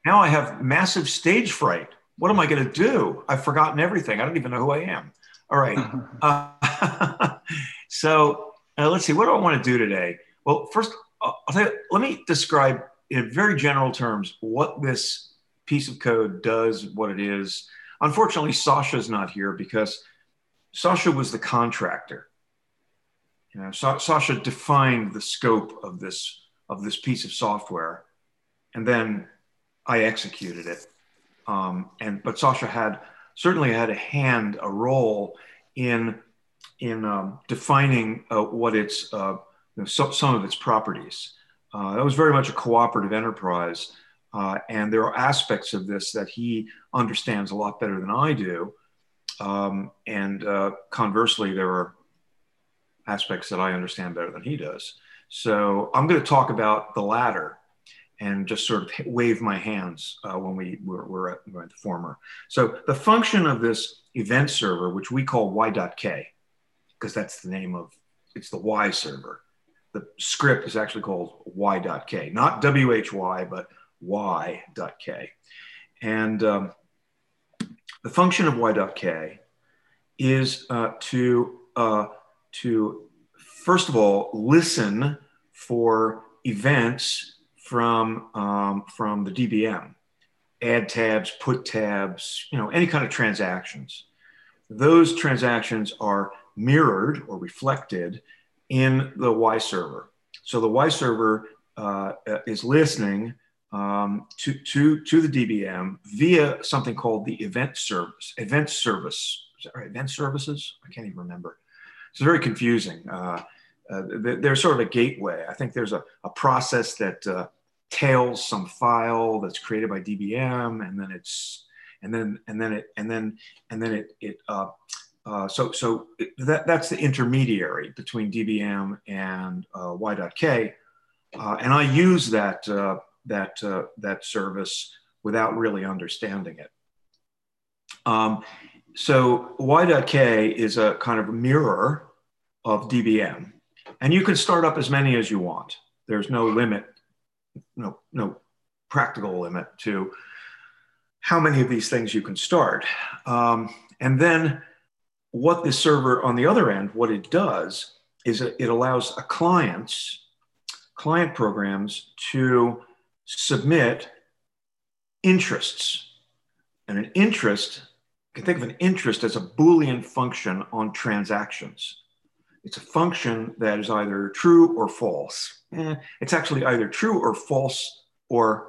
now I have massive stage fright. What am I going to do? I've forgotten everything. I don't even know who I am. All right. So let's see. What do I want to do today? Well, first, I'll tell you, let me describe in very general terms what this piece of code does, what it is. Unfortunately, Sasha's not here because Sasha was the contractor. Sasha defined the scope of this piece of software, and then I executed it. But Sasha certainly had a role in defining what its some of its properties. That was very much a cooperative enterprise, and there are aspects of this that he understands a lot better than I do, and conversely, there are aspects that I understand better than he does. So I'm going to talk about the latter and just sort of wave my hands when we're at the former. So the function of this event server, which we call y.k, because that's the name of, it's the Y server. The script is actually called y.k, not why, but y.k. And the function of y.k is to first of all listen for events from the DBM, add tabs, put tabs, any kind of transactions. Those transactions are mirrored or reflected in the Y server. So the Y server is listening to the DBM via something called the event service. Event services? I can't even remember. It's very confusing. There's sort of a gateway. I think there's a process that tails some file that's created by DBM, and that's the intermediary between DBM and y.k, and I use that service without really understanding it. So y.k is a kind of mirror of DBM, and you can start up as many as you want. There's no limit, no practical limit to how many of these things you can start. And then what the server on the other end, what it does is it allows client programs to submit interests. And an interest, you can think of an interest as a Boolean function on transactions. It's a function that is either true or false. It's actually either true or false or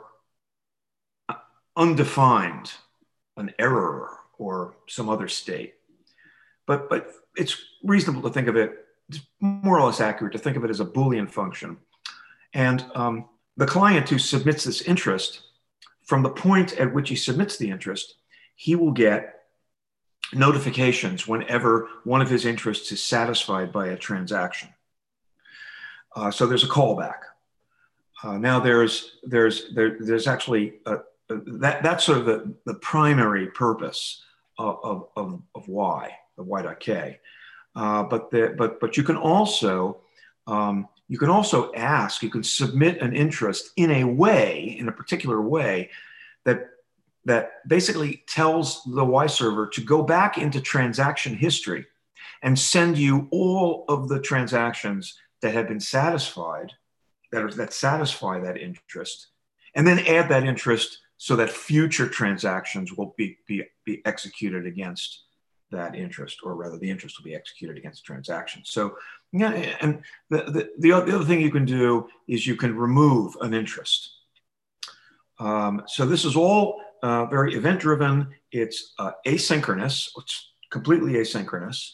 undefined, an error or some other state. But it's reasonable to think of it, it's more or less accurate to think of it as a Boolean function. And the client who submits this interest, from the point at which he submits the interest, he will get notifications whenever one of his interests is satisfied by a transaction. So there's a callback. Now there's actually that's sort of the primary purpose of Y, the y.k. But you can also ask, you can submit an interest in a particular way that basically tells the Y server to go back into transaction history and send you all of the transactions that have been satisfied, that satisfy that interest, and then add that interest so that future transactions will be executed against that interest, or rather the interest will be executed against the transaction. So, yeah, and the other thing you can do is you can remove an interest. So this is all very event-driven. It's asynchronous. It's completely asynchronous.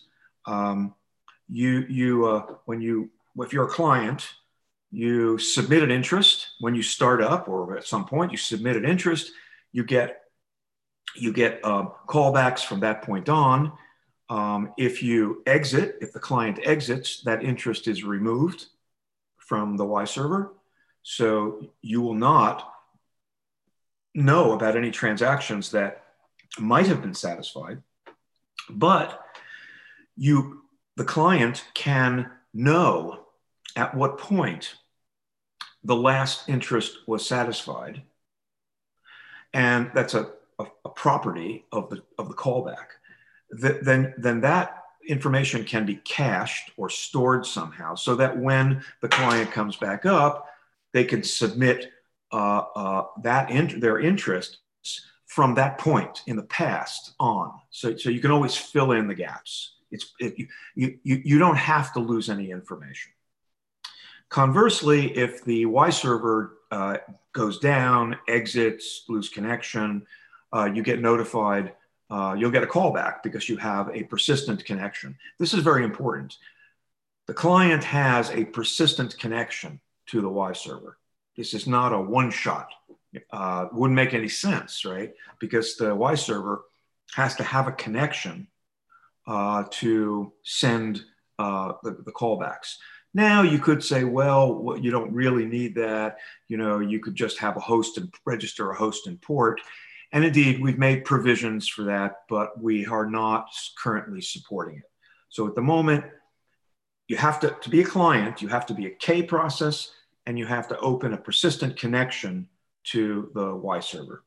If you're a client, you submit an interest when you start up, or at some point you submit an interest. You get callbacks from that point on. If the client exits, that interest is removed from the Y server. So you will not know about any transactions that might have been satisfied, but the client can know at what point the last interest was satisfied. and that's a property of the callback, then that information can be cached or stored somehow so that when the client comes back up, they can submit their interest from that point in the past on. So you can always fill in the gaps. You don't have to lose any information. Conversely, if the Y server goes down, exits, lose connection, you get notified. You'll get a callback because you have a persistent connection. This is very important. The client has a persistent connection to the Y server. This is not a one-shot. Wouldn't make any sense, right? Because the Y server has to have a connection to send the callbacks. Now you could say, well, you don't really need that. You could just have a host and register a host and port. And indeed, we've made provisions for that, but we are not currently supporting it. So at the moment, you have to be a client, you have to be a K process, and you have to open a persistent connection to the Y server.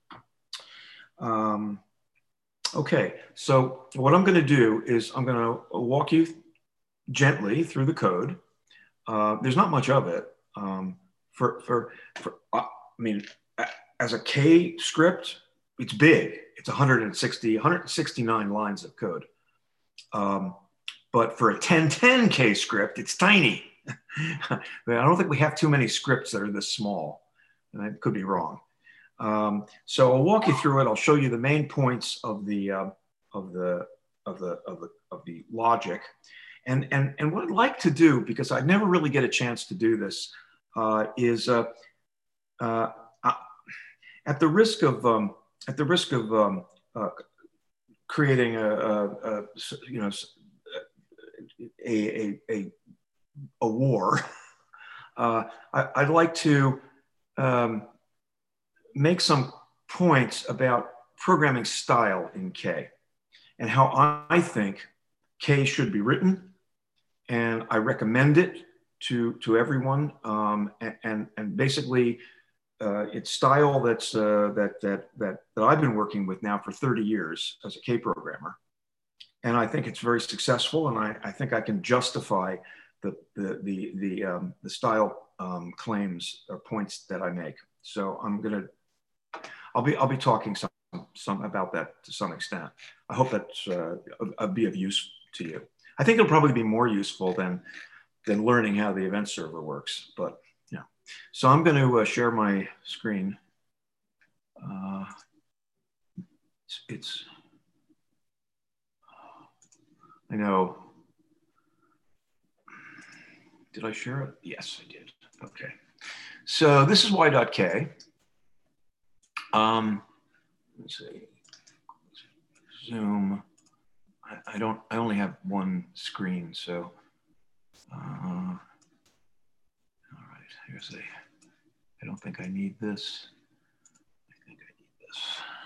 Okay, so what I'm going to do is I'm going to walk you gently through the code. There's not much of it. As a K script, it's big. It's 169 lines of code. But for a 1010K script, it's tiny. I don't think we have too many scripts that are this small, and I could be wrong. So I'll walk you through it. I'll show you the main points of the logic, and what I'd like to do, because I never really get a chance to do this, is at the risk of creating a war, I'd like to make some points about programming style in K and how I think K should be written, and I recommend it to everyone. And basically, it's style that I've been working with now for 30 years as a K programmer, and I think it's very successful. And I think I can justify the style claims or points that I make. So I'll be talking some about that to some extent. I hope that's be of use to you. I think it'll probably be more useful than learning how the event server works. But yeah, so I'm going to share my screen. I know. Did I share it? Yes, I did. Okay. So this is y.k. Let's see. Zoom. I only have one screen, so. All right. I don't think I need this. I think I need this.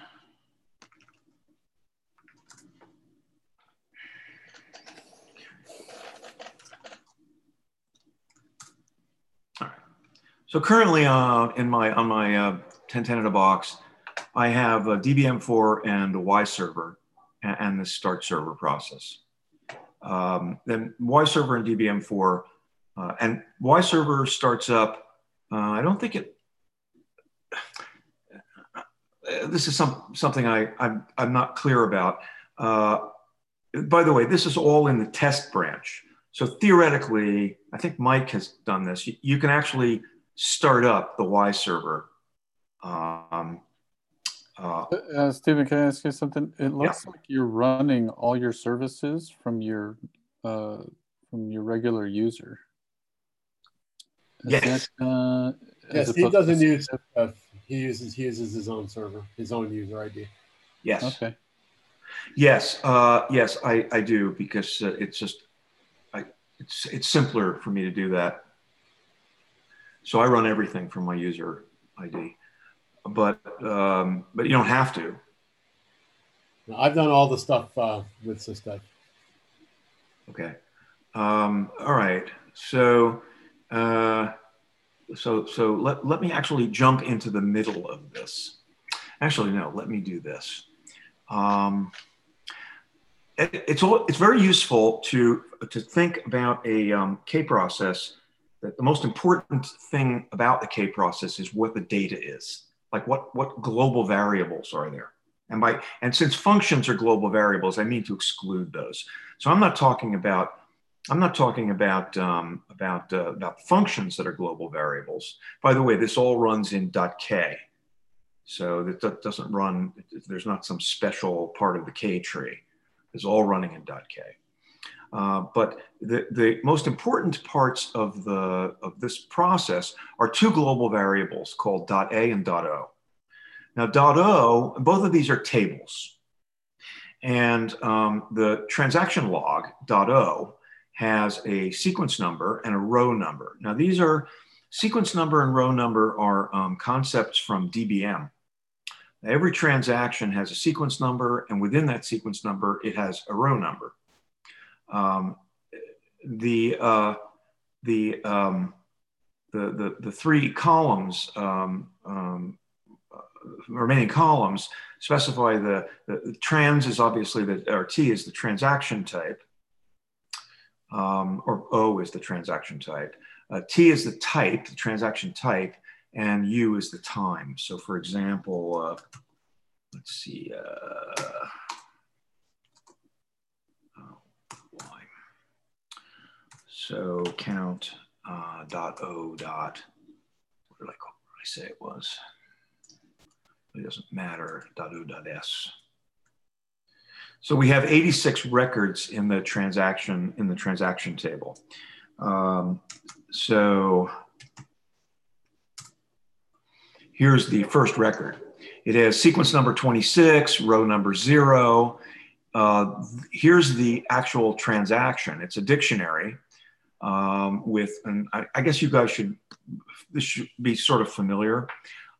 All right. So currently, on my 1010 in a box, I have a DBM4 and a Y server and the start server process. Then Y server and DBM4, and Y server starts up. I don't think it. This is something I'm not clear about. By the way, this is all in the test branch. So theoretically, I think Mike has done this. You can actually start up the Y server. Stephen, can I ask you something? It looks like you're running all your services from your regular user. Yes. Yes, he doesn't use stuff. He uses his own server, his own user ID. Yes. Okay. Yes. Yes, I do, because it's simpler for me to do that. So I run everything from my user ID, but you don't have to. I've done all the stuff with System. Okay. All right. So let me actually jump into the middle of this. Actually, no, let me do this. It's very useful to think about a K process. That the most important thing about the K process is what the data is. Like what global variables are there? And since functions are global variables, I mean to exclude those. So I'm not talking about functions that are global variables. By the way, this all runs in .k. So that doesn't run, there's not some special part of the K tree. It's all running in .k. But the most important parts of this process are two global variables called .a and .o. Now .o, both of these are tables. And the transaction log .o has a sequence number and a row number. Now these are, sequence number and row number are concepts from DBM. Every transaction has a sequence number, and within that sequence number, it has a row number. The three columns, remaining columns, specify the trans is obviously or T is the transaction type, or O is the transaction type. T is the type, the transaction type, and U is the time. So for example, let's see, so count .o dot, what did I say it was? It doesn't matter, .o .s. So we have 86 records in the transaction table. So here's the first record. It has sequence number 26, row number 0. Here's the actual transaction. It's a dictionary with, and I guess you guys this should be sort of familiar.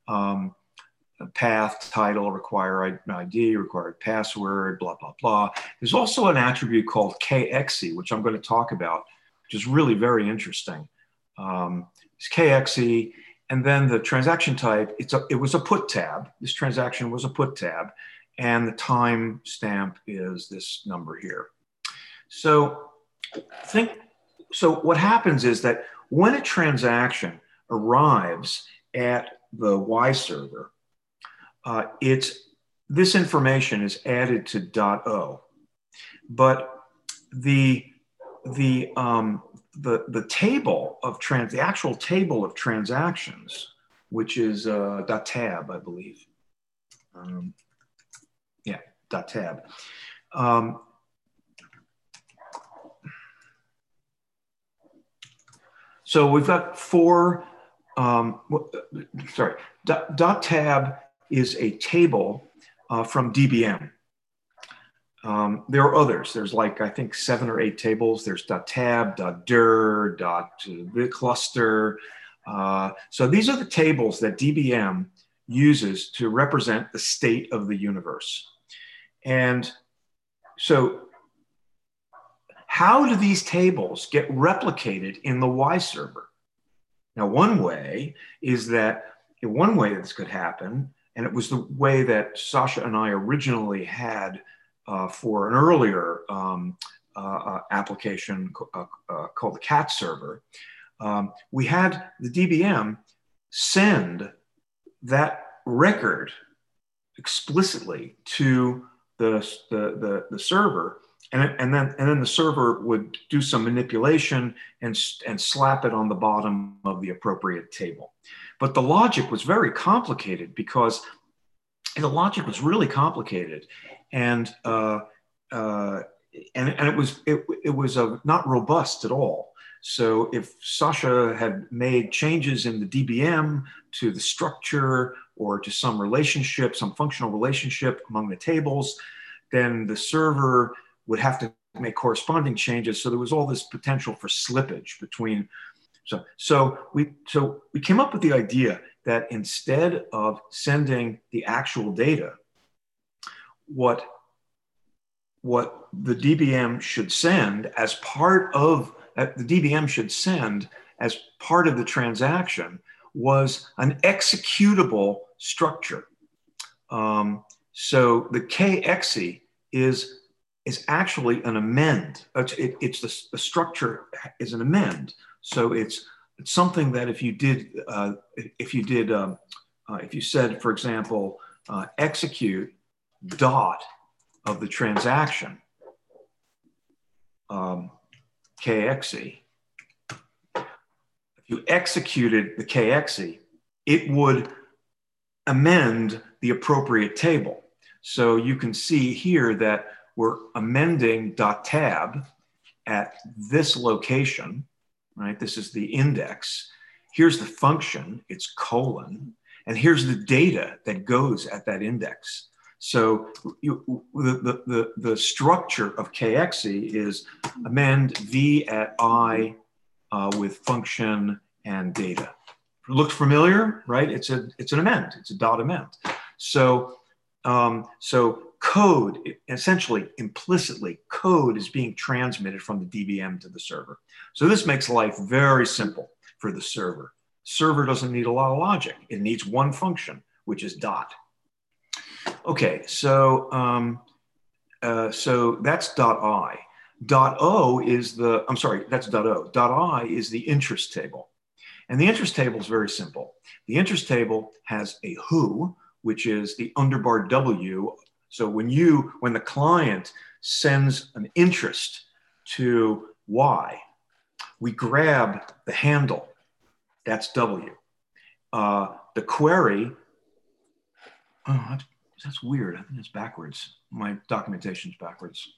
Path, title, require ID, required password, blah, blah, blah. There's also an attribute called KXE, which I'm going to talk about, which is really very interesting. It's KXE, and then the transaction type, it was a put tab. This transaction was a put tab, and the time stamp is this number here. So what happens is that when a transaction arrives at the Y server, this information is added to .o, but the table of the actual table of transactions, which is .tab, I believe. Yeah, .tab. So we've got four. .tab is a table from DBM. There are others. There's like, I think 7 or 8 tables. There's .tab, .dir, .cluster. So these are the tables that DBM uses to represent the state of the universe. And so how do these tables get replicated in the Y server? Now, one way that this could happen, and it was the way that Sasha and I originally had for an earlier application called the CAT server. We had the DBM send that record explicitly to the server, and then the server would do some manipulation and slap it on the bottom of the appropriate table. But the logic was very complicated because the logic was really complicated, and it was not robust at all. So if Sasha had made changes in the DBM to the structure or to some relationship, some functional relationship among the tables, then the server would have to make corresponding changes. So there was all this potential for slippage between. So we came up with the idea that instead of sending the actual data, what the DBM should send as part of the transaction was an executable structure. So the KXE is actually an amend. It's the structure is an amend. So it's something that if you said, for example, execute dot of the transaction, KXE, if you executed the KXE, it would amend the appropriate table. So you can see here that we're amending .tab at this location, right? This is the index. Here's the function, it's colon, and here's the data that goes at that index. So the structure of KXE is amend V at I with function and data. Looks familiar, right? It's an amend. It's a dot amend. So code, essentially implicitly, code is being transmitted from the DBM to the server. So this makes life very simple for the server. Server doesn't need a lot of logic. It needs one function, which is dot. Okay, so that's dot I. Dot O is the, I'm sorry, that's dot O. Dot I is the interest table. And the interest table is very simple. The interest table has a who, which is the underbar W. So when the client sends an interest to Y, we grab the handle, that's W. The query, oh, that's weird. I think it's backwards. My documentation's backwards.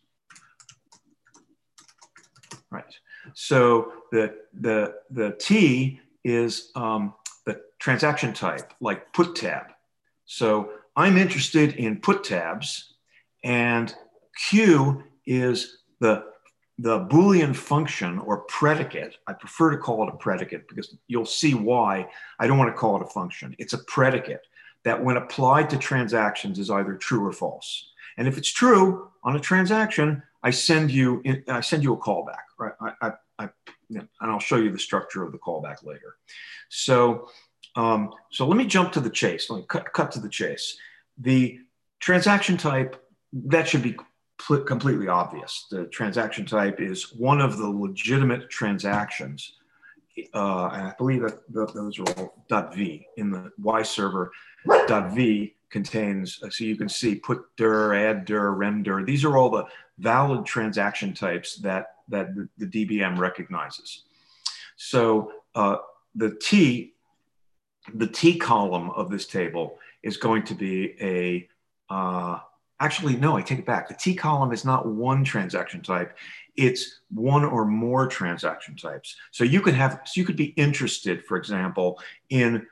Right. So the T is the transaction type, like put tab. So I'm interested in put tabs, and Q is the Boolean function or predicate. I prefer to call it a predicate because you'll see why I don't want to call it a function. It's a predicate that when applied to transactions is either true or false. And if it's true on a transaction, I send you a callback, right? And I'll show you the structure of the callback later. So let me jump to the chase. Let me cut to the chase. The transaction type, that should be completely obvious. The transaction type is one of the legitimate transactions. And I believe that those are all .v in the Y server. .v contains, so you can see put dir, add dir, rem dir. These are all the valid transaction types that the DBM recognizes. So the T column of this table is going to be actually, no, I take it back. The T column is not one transaction type. It's one or more transaction types. So you could be interested, for example, in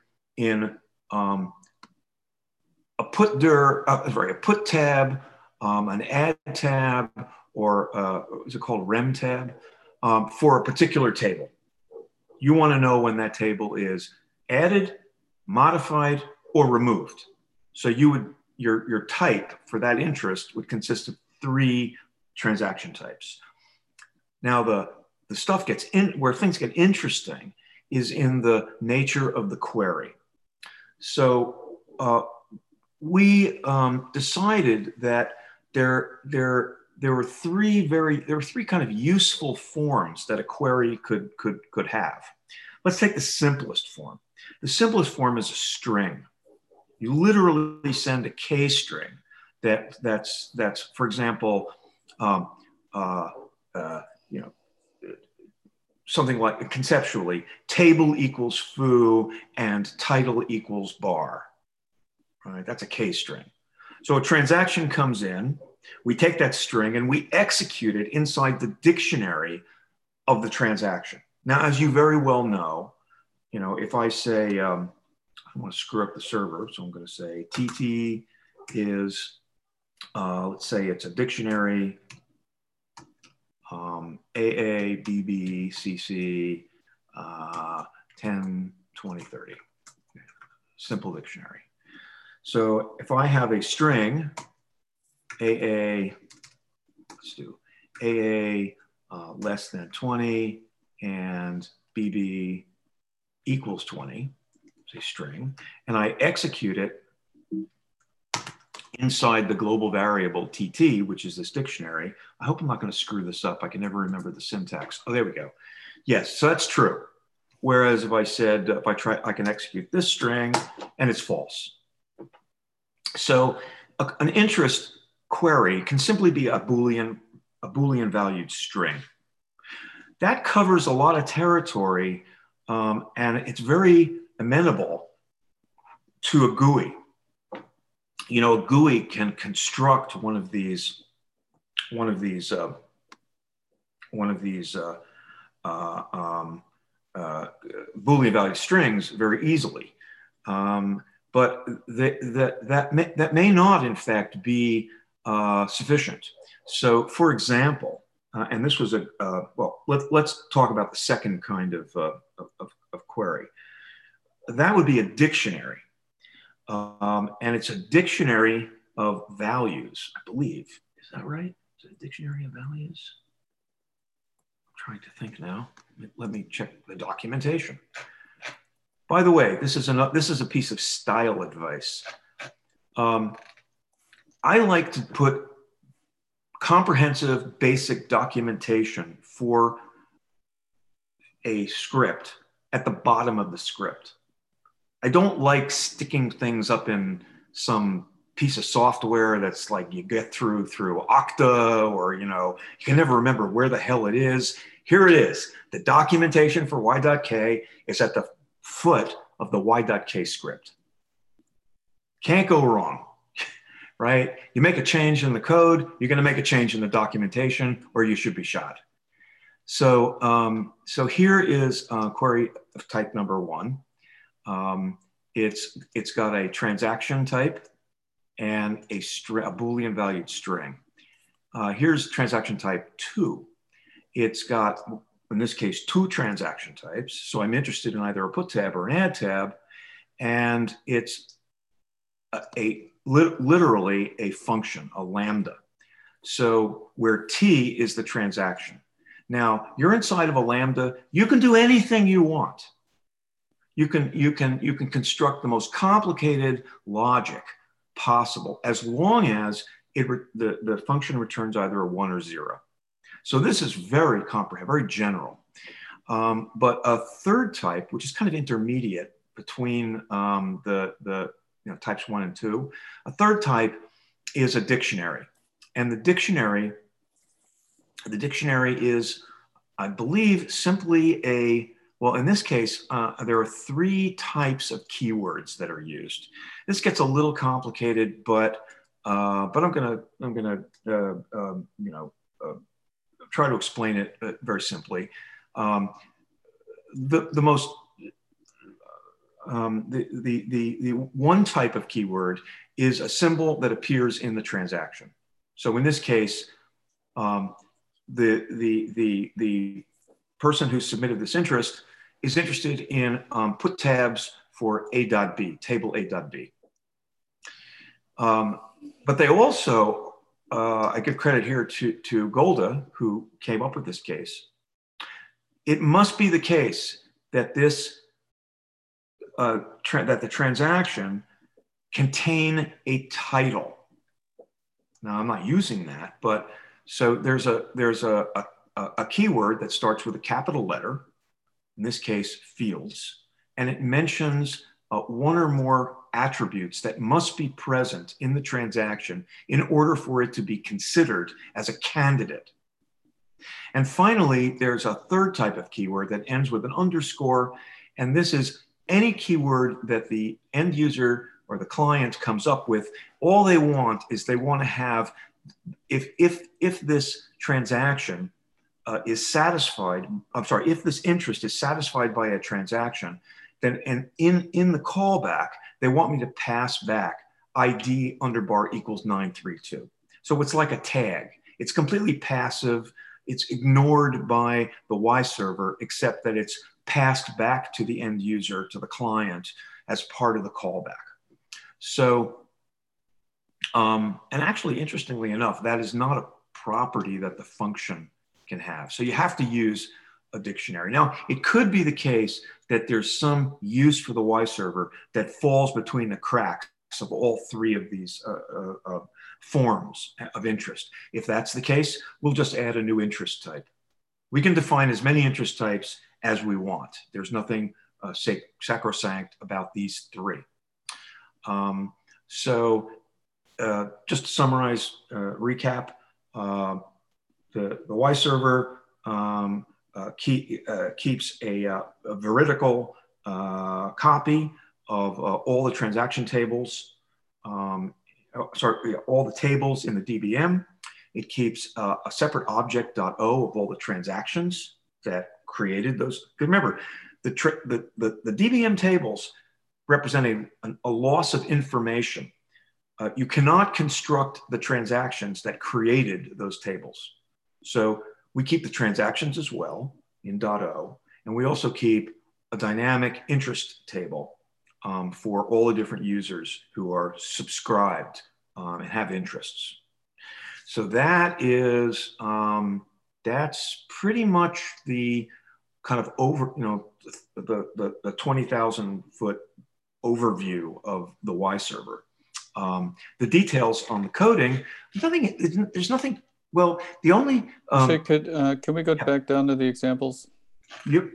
a put dir, a put tab, an add tab, or is it called rem tab, for a particular table. You want to know when that table is added, modified, or removed. So your type for that interest would consist of 3 transaction types. Now the stuff gets in, where things get interesting is in the nature of the query. So we decided that there were three kind of useful forms that a query could have. Let's take the simplest form. The simplest form is a string. You literally send a K string that's for example, something like, conceptually, table equals foo and title equals bar. Right? That's a K string. So a transaction comes in, we take that string and we execute it inside the dictionary of the transaction. Now, as you very well know, if I say, I don't want to screw up the server, so I'm going to say TT is, let's say it's a dictionary, AA, BB, CC, 10, 20, 30. Simple dictionary. So if I have a string, AA, let's do AA less than 20 and BB equals 20, say string, and I execute it, inside the global variable TT, which is this dictionary. I hope I'm not going to screw this up. I can never remember the syntax. Oh, there we go. Yes, so that's true. Whereas if I said, if I try, I can execute this string and it's false. So an interest query can simply be a Boolean valued string. That covers a lot of territory, and it's very amenable to a GUI. You know, a GUI can construct one of these Boolean valued strings very easily, but that may not, in fact, be sufficient. So, for example, and this was well, let's talk about the second kind of query. That would be a dictionary. And it's a dictionary of values, I believe. Is that right? Is it a dictionary of values? I'm trying to think now. Let me check the documentation. By the way, this is a piece of style advice. I like to put comprehensive basic documentation for a script at the bottom of the script. I don't like sticking things up in some piece of software that's like you get through Okta, or you can never remember where the hell it is. Here it is. The documentation for y.k is at the foot of the y.k script. Can't go wrong, right? You make a change in the code, you're going to make a change in the documentation, or you should be shot. So, so here is query of type number 1. It's got a transaction type and a Boolean valued string. Here's transaction type 2. It's got, in this case, 2 transaction types. So I'm interested in either a put tab or an add tab. And it's literally a function, a lambda. So where T is the transaction. Now, you're inside of a lambda. You can do anything you want. You can construct the most complicated logic possible, as long as the function returns either a 1 or 0. So this is very comprehensive, very general. But a third type, which is kind of intermediate between types 1 and 2, a third type is a dictionary, and the dictionary is, I believe, simply well, in this case, there are 3 types of keywords that are used. This gets a little complicated, but I'm gonna try to explain it very simply. The one type of keyword is a symbol that appears in the transaction. So in this case, the person who submitted this interest is interested in put tabs for A.B, table A.B. But they also, I give credit here to Golda, who came up with this case. It must be the case that that the transaction contain a title. Now, I'm not using that, but so there's a keyword that starts with a capital letter, in this case, fields, and it mentions 1 or more attributes that must be present in the transaction in order for it to be considered as a candidate. And finally, there's a third type of keyword that ends with an underscore, and this is any keyword that the end user or the client comes up with. All they want is they want to have, if this transaction is satisfied, if this interest is satisfied by a transaction, then in the callback, they want me to pass back ID _bar equals 932. So it's like a tag. It's completely passive. It's ignored by the Y server, except that it's passed back to the end user, to the client, as part of the callback. So, and actually, interestingly enough, that is not a property that the function can have. So you have to use a dictionary. Now, it could be the case that there's some use for the Y server that falls between the cracks of all three of these forms of interest. If that's the case, we'll just add a new interest type. We can define as many interest types as we want. There's nothing sacrosanct about these three. Just to summarize, recap, the Y server keeps a veridical copy of all the transaction tables, all the tables in the DBM. It keeps a separate object.o of all the transactions that created those. Remember, the DBM tables represent a loss of information. You cannot construct the transactions that created those tables. So we keep the transactions as well in .o, and we also keep a dynamic interest table for all the different users who are subscribed and have interests. So that is, that's pretty much the kind of the 20,000 foot overview of the Y server. The details on the coding, there's nothing, well, the only... can we go back down to the examples? Yep.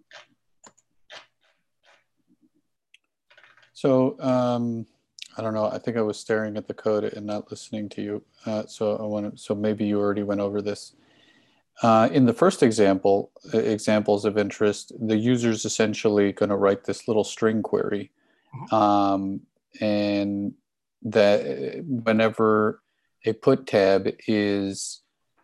So, I don't know, I think I was staring at the code and not listening to you. So maybe you already went over this. In the first example, examples of interest, the user's essentially going to write this little string query. And that whenever a put tab is,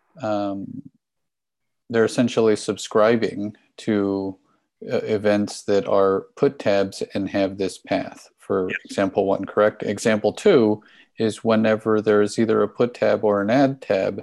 they're essentially subscribing to events that are put tabs and have this path for example 1, correct? Example 2 is whenever there's either a put tab or an add tab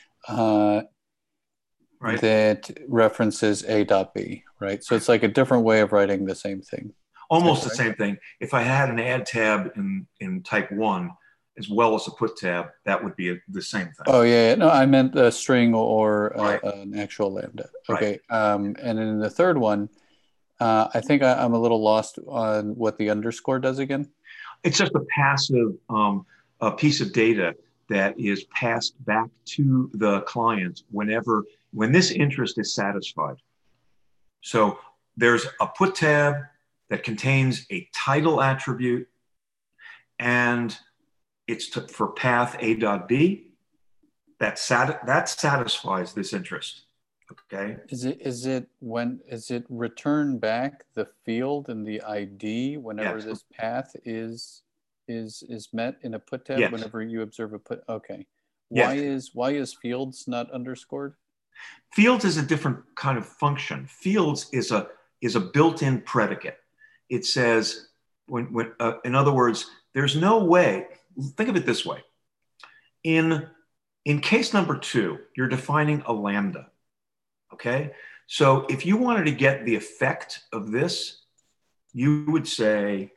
that references A.B, right? So it's like a different way of writing the same thing. Almost the same thing. If I had an add tab in type 1 as well as a put tab, that would be the same thing. Oh yeah, no, I meant a string or an actual lambda. Okay, and in the third one, I think I'm a little lost on what the underscore does again. It's just a passive piece of data that is passed back to the client when this interest is satisfied. So there's a put tab that contains a title attribute, and it's for path A.B. That satisfies this interest. Okay. Is it return back the field and the ID whenever this path is met in a put tab? Whenever you observe a put. Okay. Why is fields not underscored? Fields is a different kind of function. Fields is a built-in predicate. It says in other words, there's no way. Think of it this way. In case number 2, you're defining a lambda. Okay, so if you wanted to get the effect of this, you would say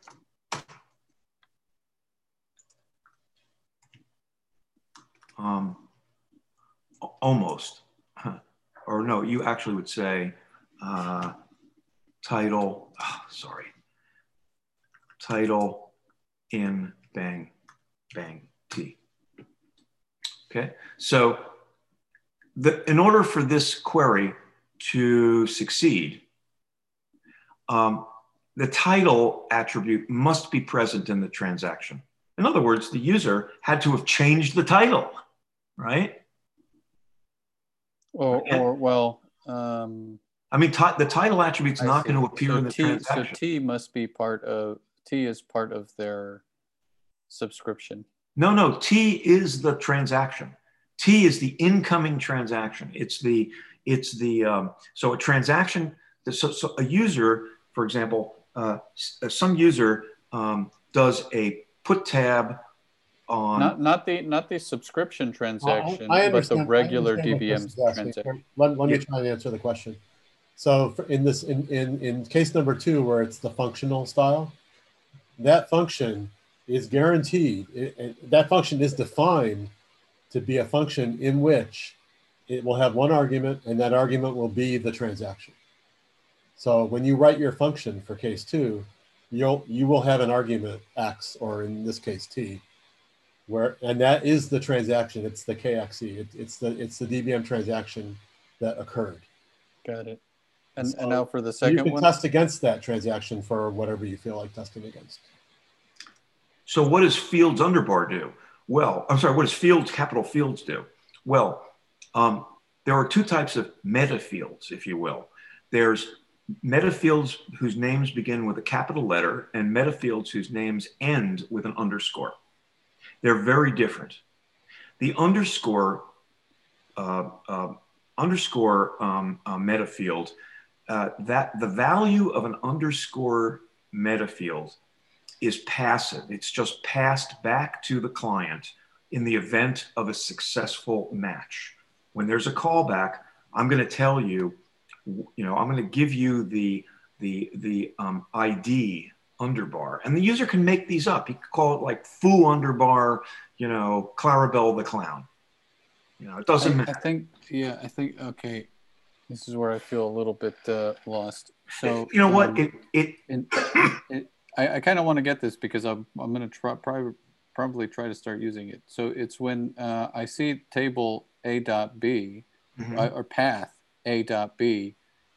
almost, or no, you actually would say title, title in bang T. Okay, so in order for this query to succeed, the title attribute must be present in the transaction. In other words, the user had to have changed the title, right? I mean, the title attribute's not going to appear in the transaction. So T must be T is part of their subscription. No, T is the transaction. T is the incoming transaction. So a transaction, so a user, for example, some user does a put tab on not the subscription transaction, but the regular DBM transaction. Let me try and answer the question. So in case number 2, where it's the functional style, that function is guaranteed. That function is defined to be a function in which it will have one argument, and that argument will be the transaction. So when you write your function for case 2, you will have an argument X, or in this case T, and that is the transaction. It's the KXE. It's the DBM transaction that occurred. Got it. And So now for the you second can one. test against that transaction for whatever you feel like testing against. So what does Fields underbar do? Well, I'm sorry, what does Fields, capital Fields do? Well, there are two types of meta fields, if you will. There's meta fields whose names begin with a capital letter and meta fields whose names end with an underscore. They're very different. The underscore meta field, that the value of an underscore meta field is passive. It's just passed back to the client in the event of a successful match. When there's a callback, I'm going to tell you, I'm going to give you the ID underbar, and the user can make these up. He could call it like foo underbar, Clarabelle the clown. It doesn't matter. I think, okay. This is where I feel a little bit lost. So you know what? I kind of want to get this because I'm going to probably try to start using it. So it's when I see table A.B or path A.B,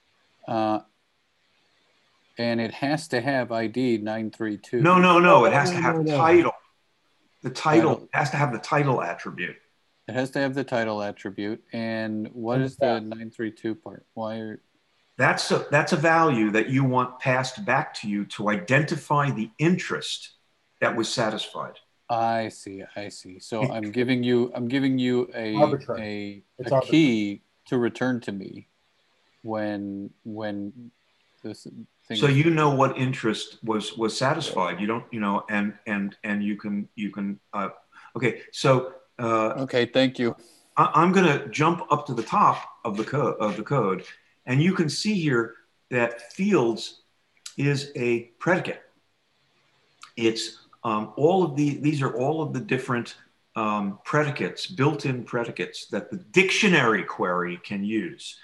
and it has to have ID 932. No. It has to have title. The title has to have the title attribute. It has to have the title attribute. And what is the 932 part? That's a value that you want passed back to you to identify the interest that was satisfied. I see. So I'm giving you a key to return to me when this thing. So what interest was satisfied. You don't, and you can okay. So okay, thank you. I'm going to jump up to the top of the code, and you can see here that Fields is a predicate. It's these are all of the different predicates, built-in predicates that the dictionary query can use.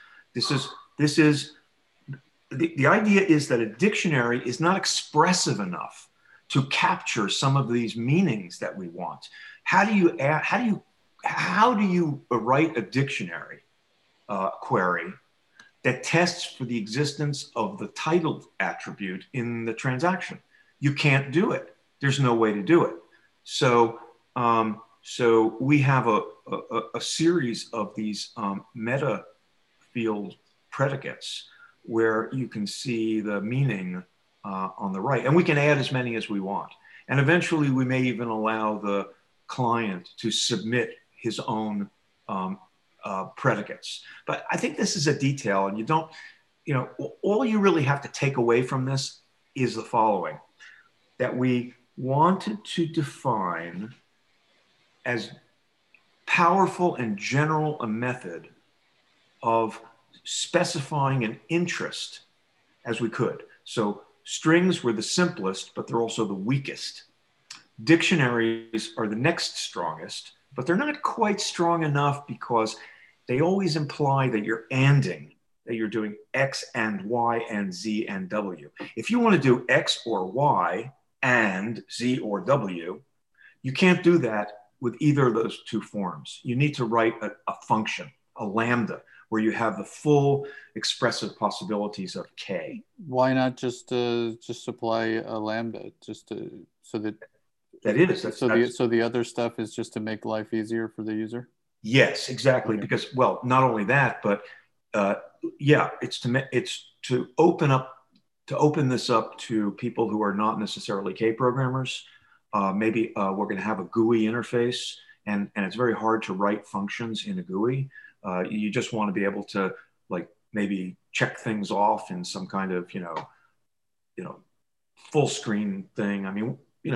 The idea is that a dictionary is not expressive enough to capture some of these meanings that we want. How do you write a dictionary query that tests for the existence of the title attribute in the transaction? You can't do it. There's no way to do it. So we have a series of these meta field predicates where you can see the meaning on the right, and we can add as many as we want. And eventually we may even allow the client to submit his own predicates. But I think this is a detail, and all you really have to take away from this is the following: that we wanted to define as powerful and general a method of specifying an interest as we could. So strings were the simplest, but they're also the weakest. Dictionaries are the next strongest, but they're not quite strong enough because they always imply that you're anding, that you're doing X and Y and Z and W. If you want to do X or Y and Z or W, you can't do that with either of those two forms. You need to write a function, a lambda, where you have the full expressive possibilities of K. Why not just supply a lambda so that the other stuff is just to make life easier for the user? Yes, exactly. Okay. Because, well, not only that, but it's to open this up to people who are not necessarily K programmers. Maybe we're going to have a GUI interface, and it's very hard to write functions in a GUI. You just want to be able to maybe check things off in some kind of full screen thing. I mean,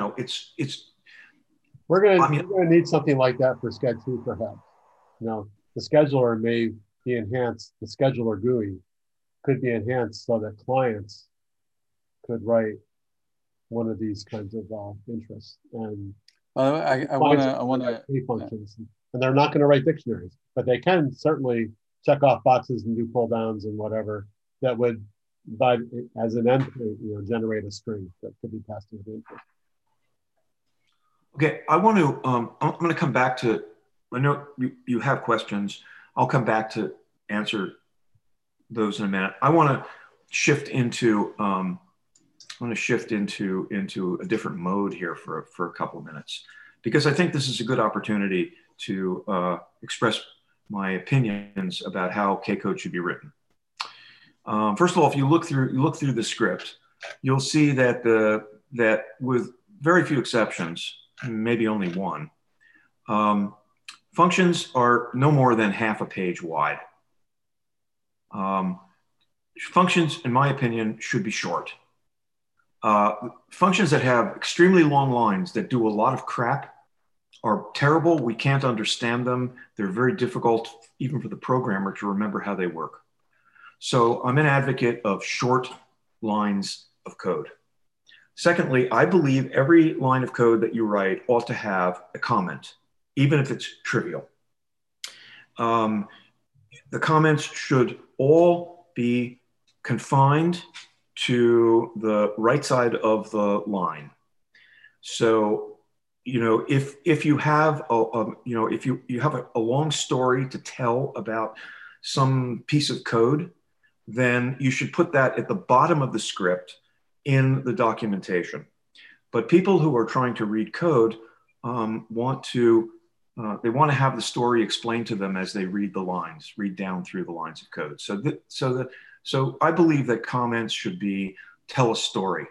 we're gonna need something like that for Sched 2, perhaps. The scheduler may be enhanced. The scheduler GUI could be enhanced so that clients could write one of these kinds of interests. And I want to functions, and they're not going to write dictionaries, but they can certainly check off boxes and do pull downs and whatever that would but as an endpoint, generate a string that could be passed into the input. Okay, I want to, I'm going to come back to, I know you have questions. I'll come back to answer those in a minute. I want to shift into, into a different mode here for a couple of minutes, because I think this is a good opportunity to express my opinions about how K-code should be written. First of all, if you look through the script, you'll see that that with very few exceptions, maybe only one, functions are no more than half a page wide. Functions, in my opinion, should be short. Functions that have extremely long lines that do a lot of crap are terrible. We can't understand them. They're very difficult, even for the programmer, to remember how they work. So I'm an advocate of short lines of code. Secondly, I believe every line of code that you write ought to have a comment, even if it's trivial. The comments should all be confined to the right side of the line. So, if you have if you have a long story to tell about some piece of code, then you should put that at the bottom of the script in the documentation. But people who are trying to read code want to have the story explained to them as they read down through the lines of code. So I believe that comments should tell a story.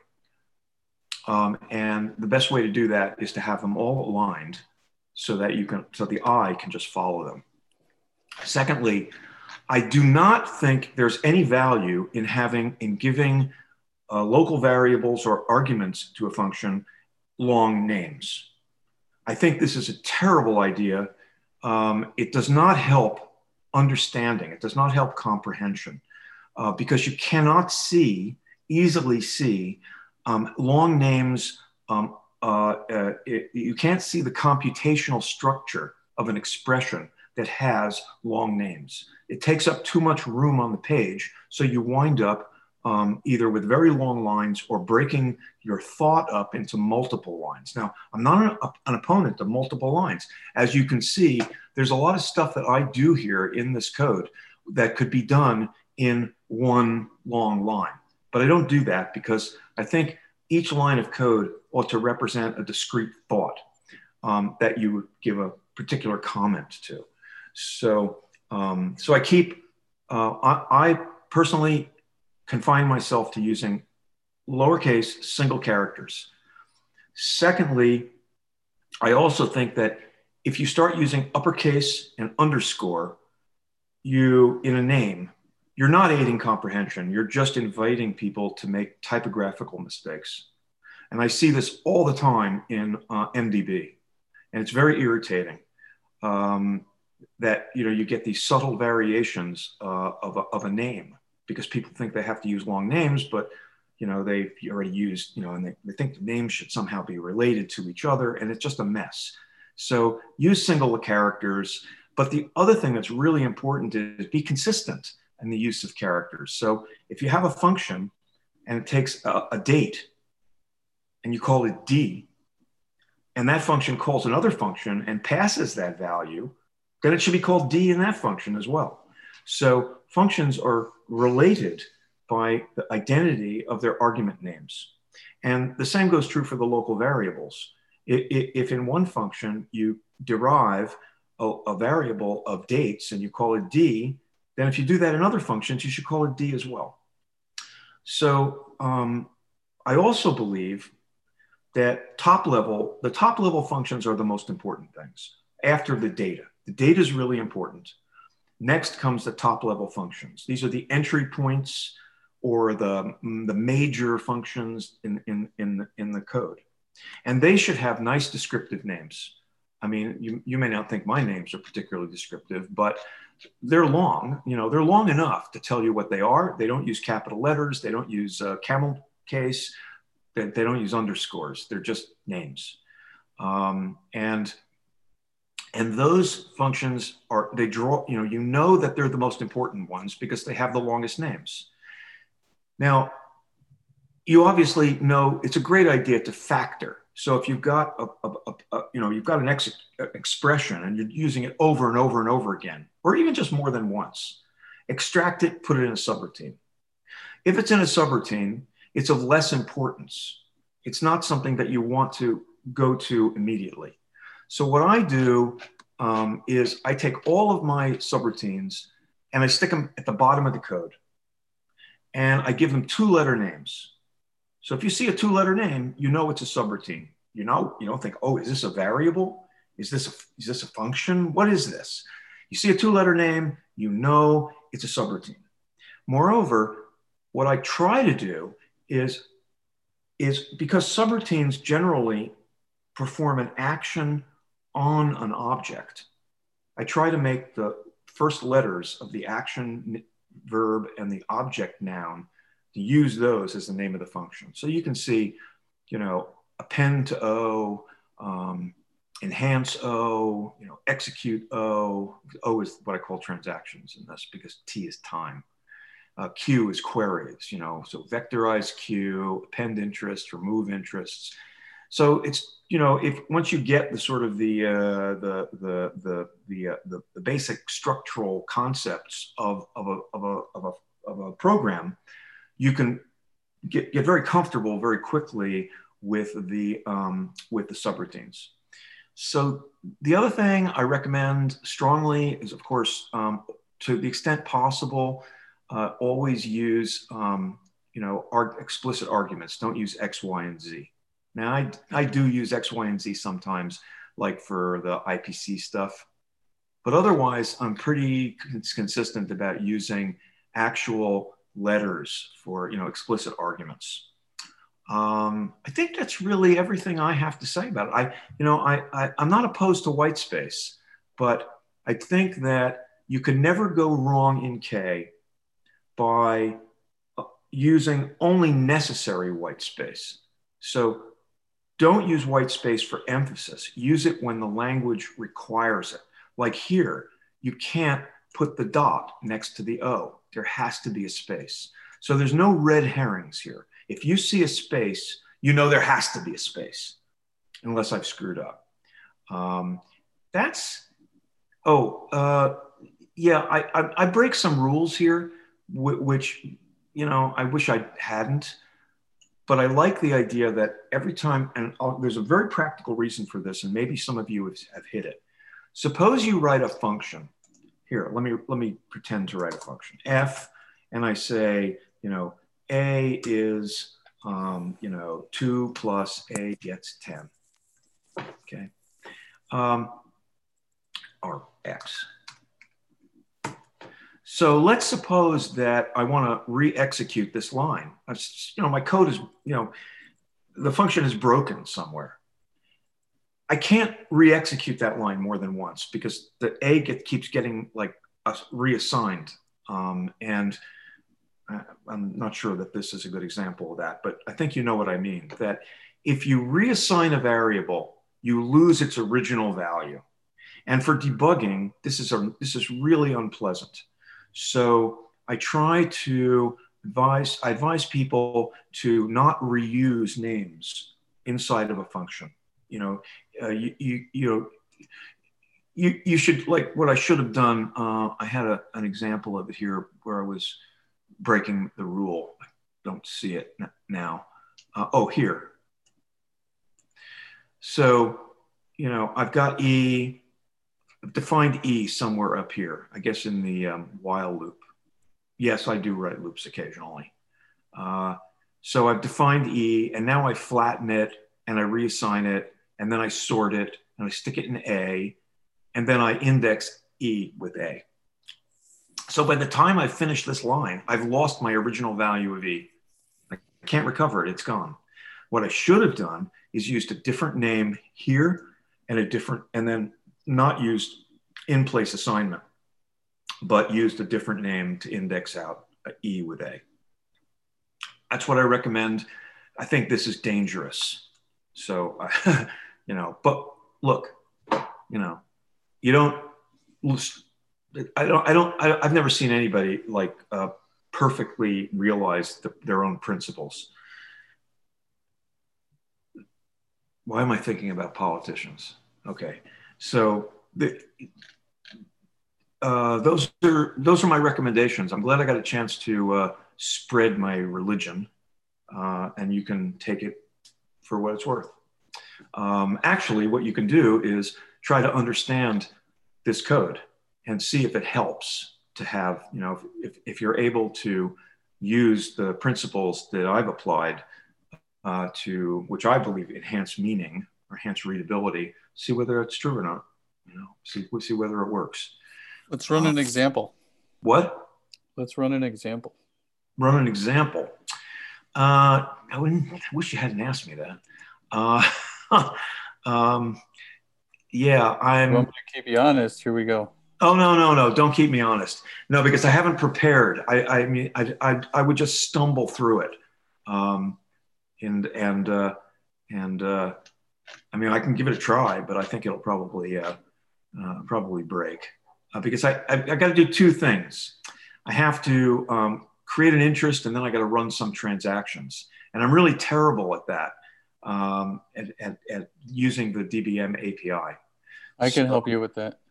And the best way to do that is to have them all aligned so that the eye can just follow them. Secondly, I do not think there's any value in giving local variables or arguments to a function long names. I think this is a terrible idea. It does not help understanding. It does not help comprehension because you cannot easily see long names. You can't see the computational structure of an expression that has long names. It takes up too much room on the page, so you wind up either with very long lines or breaking your thought up into multiple lines. Now, I'm not an opponent of multiple lines. As you can see, there's a lot of stuff that I do here in this code that could be done in one long line. But I don't do that because I think each line of code ought to represent a discrete thought that you would give a particular comment to. So, I personally confine myself to using lowercase single characters. Secondly, I also think that if you start using uppercase and underscore in a name, you're not aiding comprehension. You're just inviting people to make typographical mistakes. And I see this all the time in MDB, and it's very irritating. That you get these subtle variations of a name because people think they have to use long names, but they've already used and they think the names should somehow be related to each other, and it's just a mess. So use single characters. But the other thing that's really important is be consistent in the use of characters. So if you have a function and it takes a date and you call it D, and that function calls another function and passes that value, then it should be called D in that function as well. So functions are related by the identity of their argument names. And the same goes true for the local variables. If in one function you derive a variable of dates and you call it D, then if you do that in other functions, you should call it D as well. So I also believe that the top level functions are the most important things after the data. The data is really important. Next comes the top level functions. These are the entry points or the major functions in the code. And they should have nice descriptive names. I mean, you may not think my names are particularly descriptive, but they're long. They're long enough to tell you what they are. They don't use capital letters. They don't use camel case. They don't use underscores. They're just names. And those functions they draw, that they're the most important ones because they have the longest names. Now, you obviously know it's a great idea to factor. So if you've got you've got an expression and you're using it over and over and over again, or even just more than once, extract it, put it in a subroutine. If it's in a subroutine, it's of less importance. It's not something that you want to go to immediately. So what I do is I take all of my subroutines and I stick them at the bottom of the code. And I give them 2-letter names. So if you see a 2-letter name, you know it's a subroutine. You don't think, oh, is this a variable? Is this a function? What is this? You see a 2-letter name, you know it's a subroutine. Moreover, what I try to do is because subroutines generally perform an action on an object, I try to make the first letters of the action verb and the object noun to use those as the name of the function. So you can see, append to O, enhance O, execute O. O is what I call transactions in this because T is time. Q is queries, so vectorize Q, append interest, remove interests. So it's, if once you get the sort of the basic structural concepts of a program, you can get very comfortable very quickly with the subroutines. So the other thing I recommend strongly is, of course, to the extent possible, always use explicit arguments. Don't use X, Y, and Z. Now I do use X, Y, and Z sometimes, like for the IPC stuff, but otherwise I'm pretty consistent about using actual letters for explicit arguments. I think that's really everything I have to say about it. I'm not opposed to white space, but I think that you can never go wrong in K by using only necessary white space. So don't use white space for emphasis. Use it when the language requires it. Like here, you can't put the dot next to the O. There has to be a space. So there's no red herrings here. If you see a space, there has to be a space, unless I've screwed up. I break some rules here, which, I wish I hadn't. But I like the idea that every time, and there's a very practical reason for this, and maybe some of you have hit it. Suppose you write a function. Here, let me pretend to write a function, f, and I say, a is, 2 plus a gets 10, okay, or x. So let's suppose that I want to re-execute this line. My code is, the function is broken somewhere. I can't re-execute that line more than once because the A keeps getting reassigned. And I'm not sure that this is a good example of that, but I think you know what I mean, that if you reassign a variable, you lose its original value. And for debugging, this is really unpleasant. So I try to advise people to not reuse names inside of a function. You should, like what I should have done. I had an example of it here where I was breaking the rule. I don't see it now. Here. So, I've got E. I've defined E somewhere up here, I guess in the while loop. Yes, I do write loops occasionally. So I've defined E, and now I flatten it, and I reassign it, and then I sort it, and I stick it in A, and then I index E with A. So by the time I finish this line, I've lost my original value of E. I can't recover it, it's gone. What I should have done is used a different name here and then not used in-place assignment, but used a different name to index out E with A. That's what I recommend. I think this is dangerous. So, but look, I've never seen anybody perfectly realize their own principles. Why am I thinking about politicians? Okay, so those are my recommendations. I'm glad I got a chance to spread my religion, and you can take it for what it's worth. Actually, what you can do is try to understand this code and see if it helps to have, if you're able to use the principles that I've applied to, which I believe enhance meaning or enhance readability, see whether it's true or not. See whether it works. Let's run an example. What? Let's run an example. Run an example. I wish you hadn't asked me that. Yeah, I'm. Want me to keep you honest? Here we go. Oh no! Don't keep me honest. No, because I haven't prepared. I mean, I would just stumble through it. I mean, I can give it a try, but I think it'll probably break because I got to do two things. I have to create an interest, and then I got to run some transactions, and I'm really terrible at that. At using the DBM API. I can help you with that.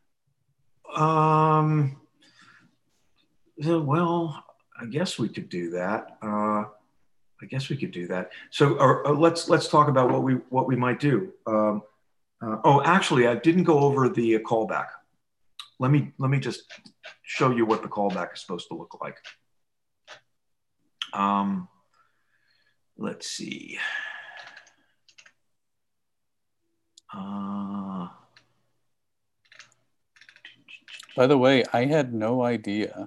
Well, I guess we could do that. So let's talk about what we might do. Actually, I didn't go over the callback. Let me just show you what the callback is supposed to look like. Let's see. By the way, I had no idea.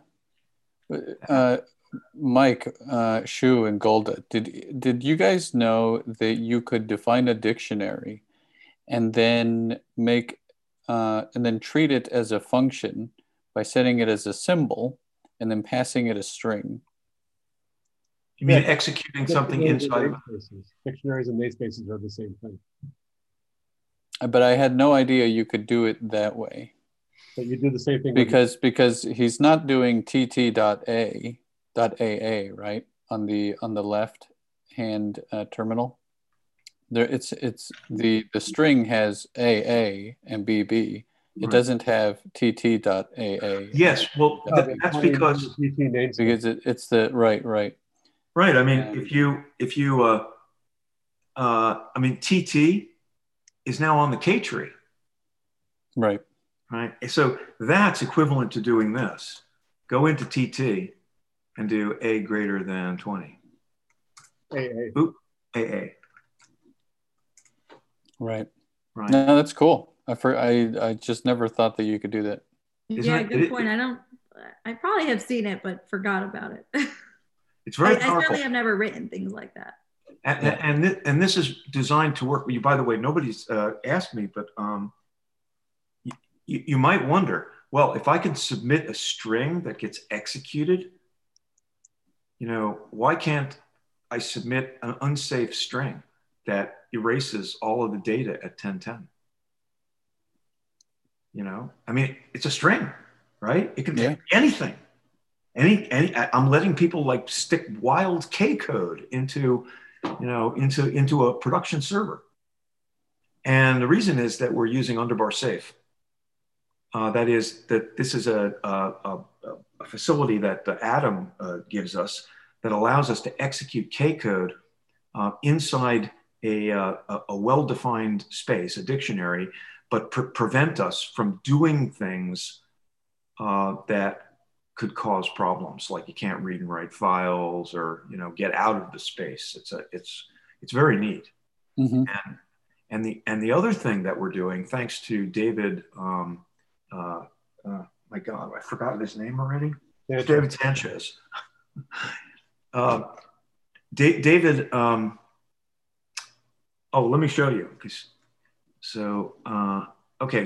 Mike, Shu, and Golda, did you guys know that you could define a dictionary and then treat it as a function by setting it as a symbol and then passing it a string? You mean executing something inside of it? Dictionaries and namespaces are the same thing. But I had no idea you could do it that way. But you do the same thing because he's not doing tt.aa, right, on the left hand terminal. There, it's the string has AA and BB. It doesn't have tt.aa. Yes, well, that's because it's the right. Right. I mean, if you I mean, TT is now on the K tree. Right. Right. So that's equivalent to doing this. Go into TT and do A greater than 20. AA. Oop, AA. Right. No, that's cool. I just never thought that you could do that. Good point. I probably have seen it, but forgot about it. It's very powerful. I certainly have never written things like that. And this is designed to work. By the way, nobody's asked me, but you might wonder, well, if I can submit a string that gets executed, why can't I submit an unsafe string that erases all of the data at 1010? I mean, it's a string, right? It can be anything. I'm letting people stick wild K code into a production server. And the reason is that we're using underbar safe. That is that this is a facility that Atom gives us that allows us to execute K code inside a well-defined space, a dictionary, but prevent us from doing things that could cause problems, like you can't read and write files or get out of the space. It's very neat. Mm-hmm. And the other thing that we're doing, thanks to David, my God, I forgot his name already. David Sanchez. David. Let me show you. Okay,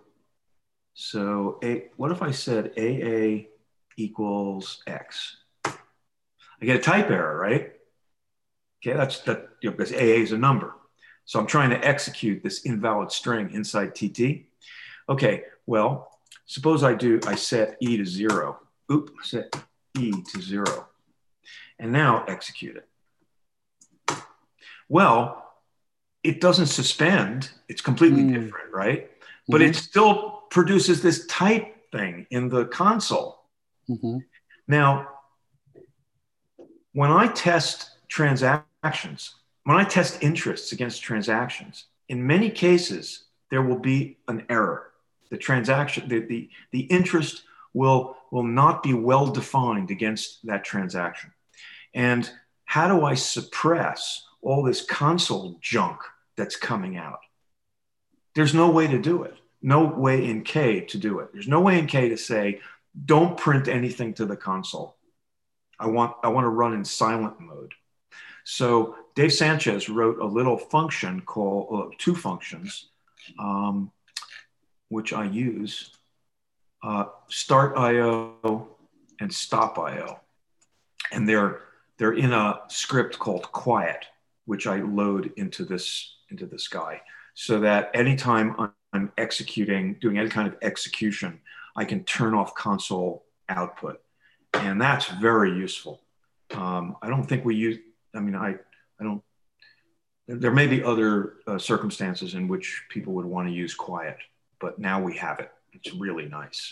so what if I said AA equals X? I get a type error, right? Okay, because AA is a number. So I'm trying to execute this invalid string inside TT. Okay, well, suppose I set E to 0. Set E to 0. And now execute it. Well, it doesn't suspend. It's completely different, right? But it still produces this type thing in the console. Now, when I test transactions, when I test interests against transactions, in many cases, there will be an error. The transaction, the interest will not be well defined against that transaction. And how do I suppress all this console junk that's coming out? There's no way to do it. No way in K to do it. There's no way in K to say, don't print anything to the console. I want to run in silent mode. So Dave Sanchez wrote a little function called, two functions, which I use, start IO and stop IO. And they're in a script called quiet, which I load into this guy, so that anytime I'm executing, doing any kind of execution, I can turn off console output. And that's very useful. I don't think we use, I mean, I don't, there may be other circumstances in which people would want to use quiet, but now we have it. It's really nice.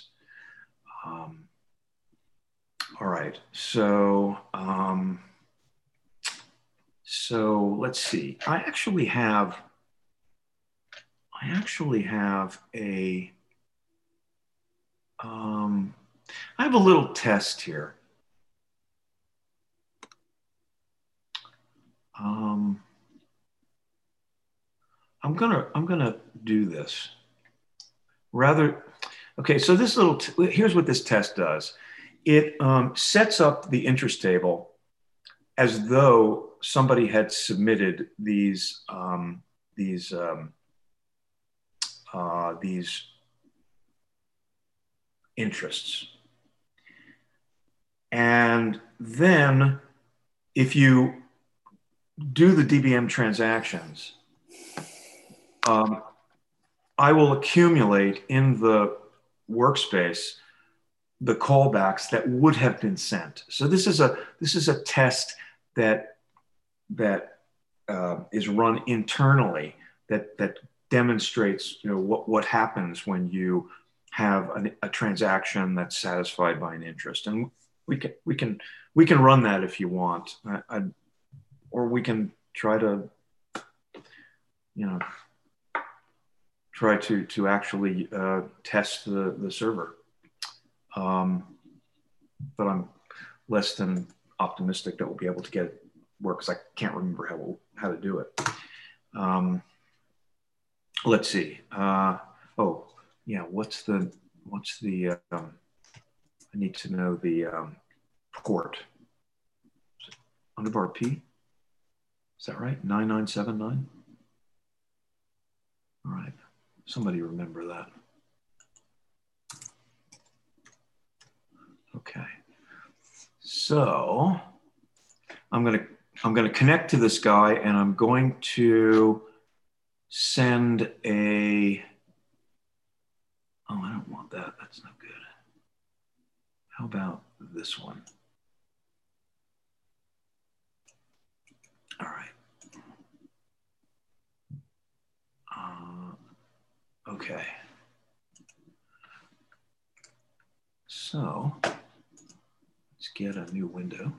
All right, so let's see. I actually have a, I have a little test here. I'm gonna do this. Okay, so this little, here's what this test does. It sets up the interest table as though somebody had submitted these interests. And then if you do the DBM transactions, I will accumulate in the workspace the callbacks that would have been sent. So this is a test that is run internally that demonstrates, you know, what happens when you have a transaction that's satisfied by an interest. And we can run that if you want, or we can try to, you know, try to actually test the server. But I'm less than optimistic that we'll be able to get it work, because I can't remember how to do it. Let's see. Oh yeah, what's the I need to know the port. Underbar P. Is that right? 9979. All right. Somebody remember that. Okay. So I'm gonna connect to this guy, and I'm going to send a, oh, I don't want that. That's no good. How about this one? All right. Okay. So let's get a new window.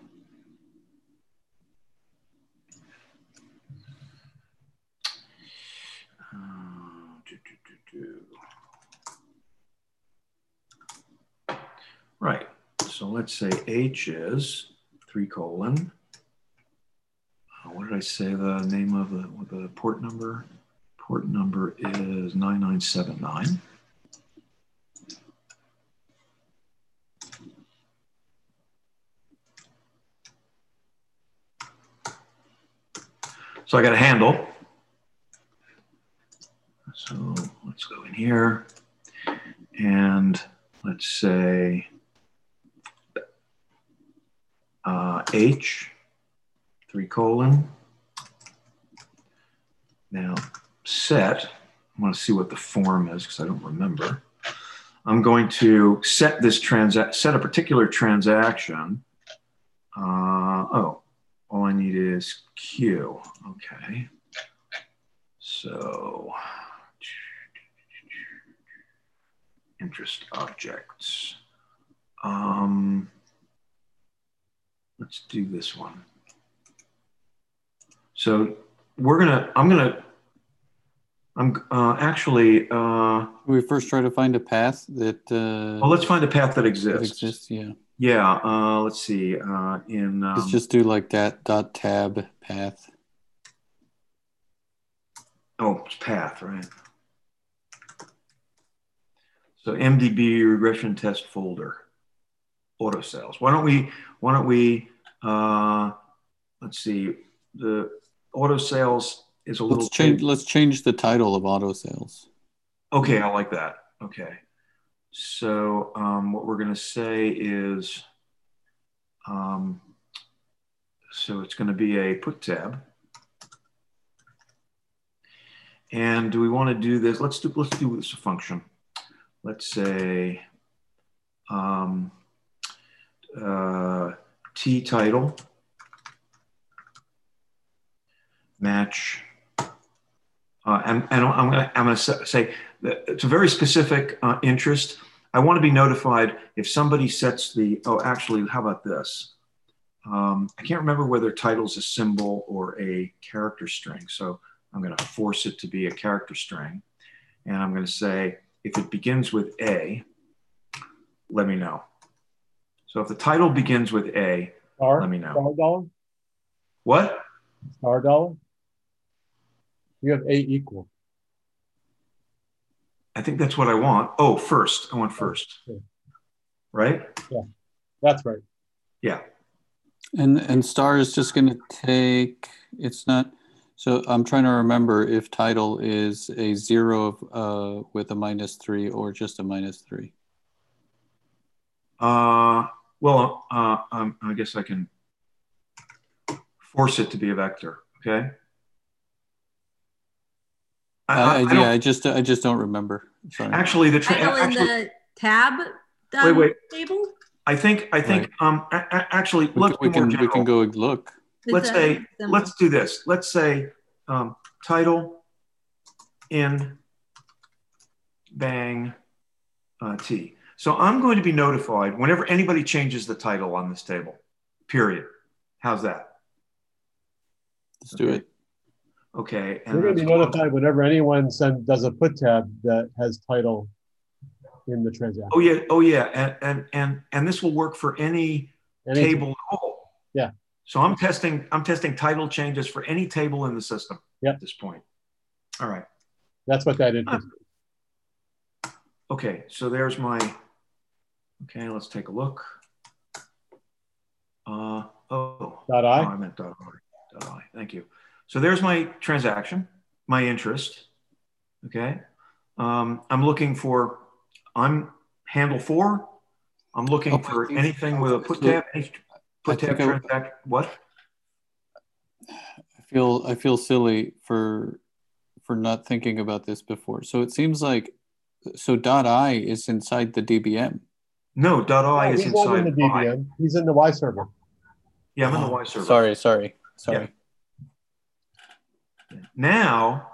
Right. So let's say H is 3:. What did I say the name of the port number? Port number is 9979. So I got a handle. So let's go in here and let's say H 3:. Now set, I want to see what the form is because I don't remember. I'm going to set this set a particular transaction Oh, all I need is Q. Okay. So interest objects. Let's do this one. So I'm actually, We first try to find a path that well, let's find a path that exists. Yeah. Yeah, let's see. Let's just do like that dot tab path. Oh, it's path, right? So MDB regression test folder, auto sales. Why don't we let's see, the auto sales is a little. Let's change the title of auto sales. Okay, I like that. Okay. So what we're going to say is, so it's going to be a put tab. And do we want to do this? Let's do this a function. Let's say T title match. And I'm going to say that it's a very specific interest. I want to be notified if somebody sets the, oh, actually, how about this? I can't remember whether title's a symbol or a character string. So I'm going to force it to be a character string. And I'm going to say, if it begins with A, let me know. So if the title begins with A, let me know. Star dollar? What? Star dollar? You have A equal. I think that's what I want. Oh, first. I want first. Okay. Right? Yeah, that's right. Yeah. And star is just going to take, it's not, so I'm trying to remember if title is a 0 with a -3 or just a -3. Well, I guess I can force it to be a vector. Okay. I just don't remember. Sorry. Actually, the title in the tab table. I think. Right. Actually, we can go look. Let's do this. Let's say title in bang T. So I'm going to be notified whenever anybody changes the title on this table. Period. How's that? Let's do it. Okay. And you're going to be notified whenever anyone does a put tab that has title in the transaction. Oh yeah. And this will work for any table at all. Yeah. So I'm testing title changes for any table in the system at this point. All right. That's what that is. Okay, so there's my. Okay, let's take a look. Dot I. Oh, I meant dot I. Thank you. So there's my transaction, my interest. Okay. I'm looking for. I'm handle 4. I'm looking for anything with a put tab. Put tab transaction. What? I feel silly for not thinking about this before. So it seems like dot I is inside the DBM. No, dot I is inside the DBM. He's in the Y server. Yeah, I'm in the Y server. Sorry. Yeah. Now,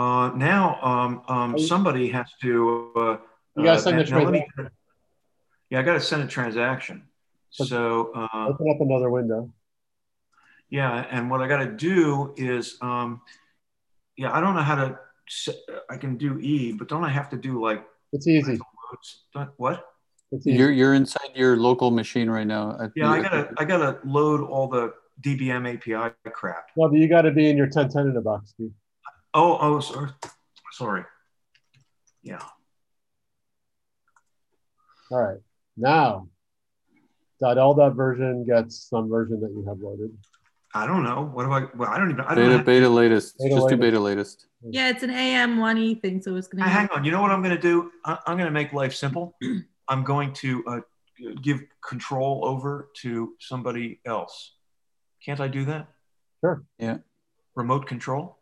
somebody has to. You gotta send a transaction. I got to send a transaction. So open up another window. Yeah, and what I got to do is, I don't know how to. I can do E, but don't I have to do like? It's easy. What? It's easy. You're inside your local machine right now. I gotta load all the DBM API crap. Well, but you got to be in your 1010 in the box, Steve. Oh, sorry. Yeah. All right. Now, .l version gets some version that you have loaded. I don't know. What do I? Well, I don't even. Beta latest. Just do beta latest. Yeah, it's an AM1E thing, so it's gonna. Hang on. You know what I'm gonna do? I'm gonna make life simple. I'm going to give control over to somebody else. Can't I do that? Sure. Yeah. Remote control.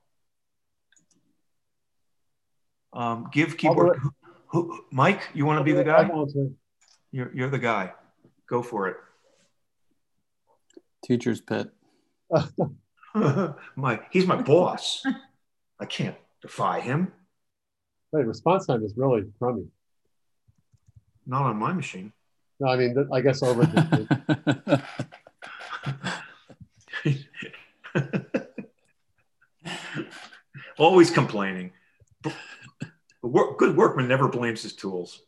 Give keyboard. Mike, you want to be the guy? You're the guy. Go for it. Teacher's pet. He's my boss. I can't defy him. Wait, response time is really crummy. Not on my machine. No, I mean, I guess over the Always complaining. Good workman never blames his tools.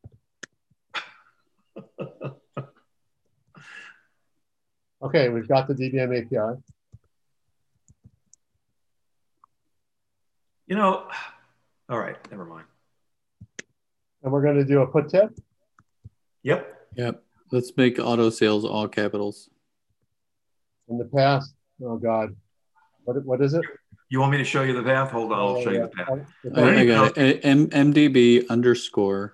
Okay, we've got the DBM API. You know, all right, never mind. And we're going to do a put tip. Yep. Yep. Let's make auto sales all capitals. In the past, oh God, what is it? You want me to show you the path? Hold on, I'll show you the path. I got it. MDB underscore.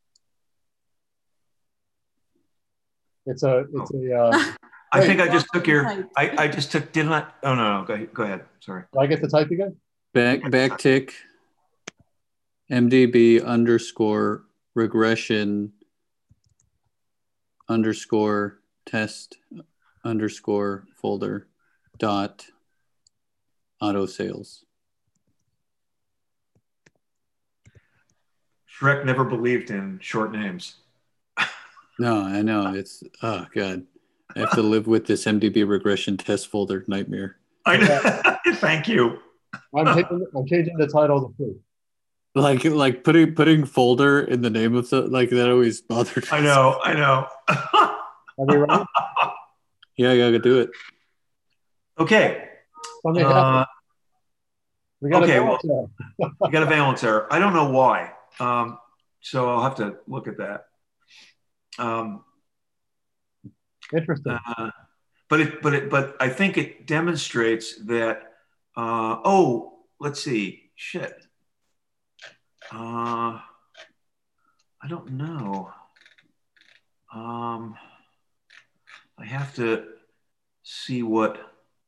It's a. I think I just took your. I just took. Didn't I? Oh no, go ahead. Sorry. Do I get to type again? Backtick. MDB underscore regression underscore test underscore folder dot auto sales. Shrek never believed in short names. No, I know. It's, oh God. I have to live with this MDB regression test folder nightmare. I know. Thank you. I'm changing the title to food. Like putting folder in the name of the, like, that always bothered me. I know. Are we ready? Yeah, I gotta do it. Okay. We got a balance error. We got a valence error. I don't know why. So I'll have to look at that. Interesting. But I think it demonstrates that. Let's see. Shit. I don't know. I have to see what.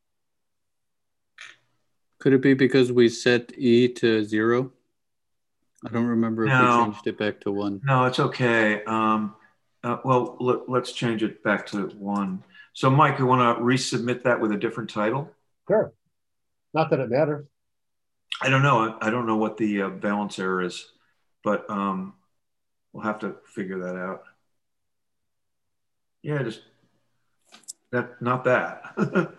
Could it be because we set E to 0? I don't remember if we changed it back to 1. No, it's okay. Let's change it back to 1. So, Mike, you want to resubmit that with a different title? Sure. Not that it matters. I don't know. I don't know what the balance error is, but we'll have to figure that out. Yeah, just not that.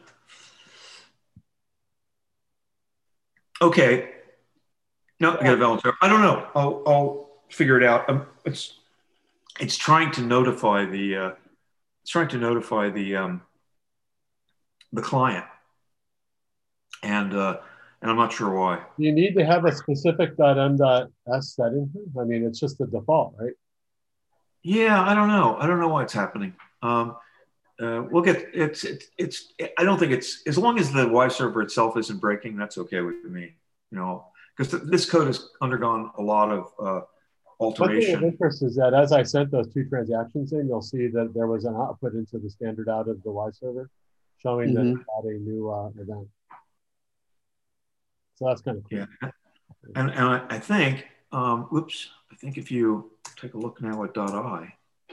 Okay. No, I got a balance error. I don't know. I'll figure it out. It's trying to notify the client, and I'm not sure why. You need to have a specific .m.s setting. I mean, it's just the default, right? Yeah, I don't know. I don't know why it's happening. We'll get it's. I don't think it's, as long as the Y server itself isn't breaking, that's okay with me. You know, because this code has undergone a lot of alteration. One thing of interest is that as I sent those 2 transactions in, you'll see that there was an output into the standard out of the Y server showing that it had a new event. So that's kind of cool. Yeah, and I think, whoops, I think if you take a look now at .i,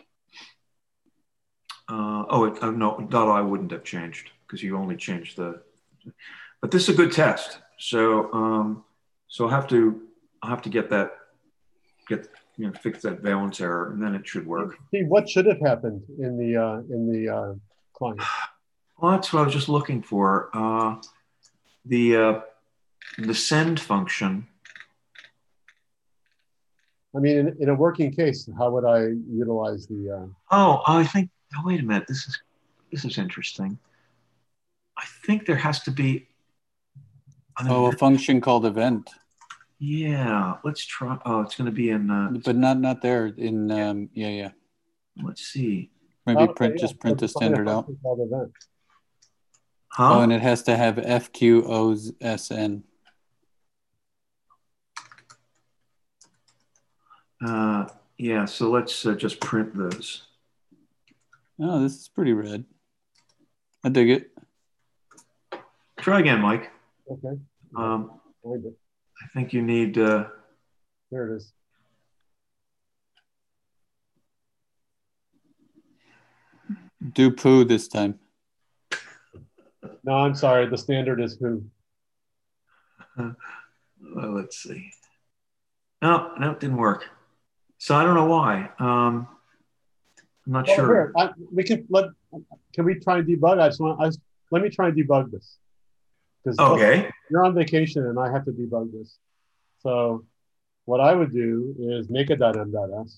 no, .i wouldn't have changed because you only changed the. But this is a good test, so I'll have to fix that valence error, and then it should work. See, what should have happened in the client? Well, that's what I was just looking for. The send function. I mean, in a working case, how would I utilize the? I think. Oh, wait a minute. This is interesting. I think there has to be. A function called event. Yeah, let's try. Oh, it's going to be in. But not there. In yeah. Let's see. Maybe print the standard out. Huh? Oh, and it has to have FQOSN. Yeah. So let's just print those. Oh, this is pretty rad. I dig it. Try again, Mike. Okay. I think you need. There it is. Do poo this time. No, I'm sorry. The standard is who. Well, let's see. No, it didn't work. So I don't know why. I'm not Well, sure. here, can we try and debug? Let me try and debug this. Because Okay. you're on vacation and I have to debug this. So what I would do is make a .m.s.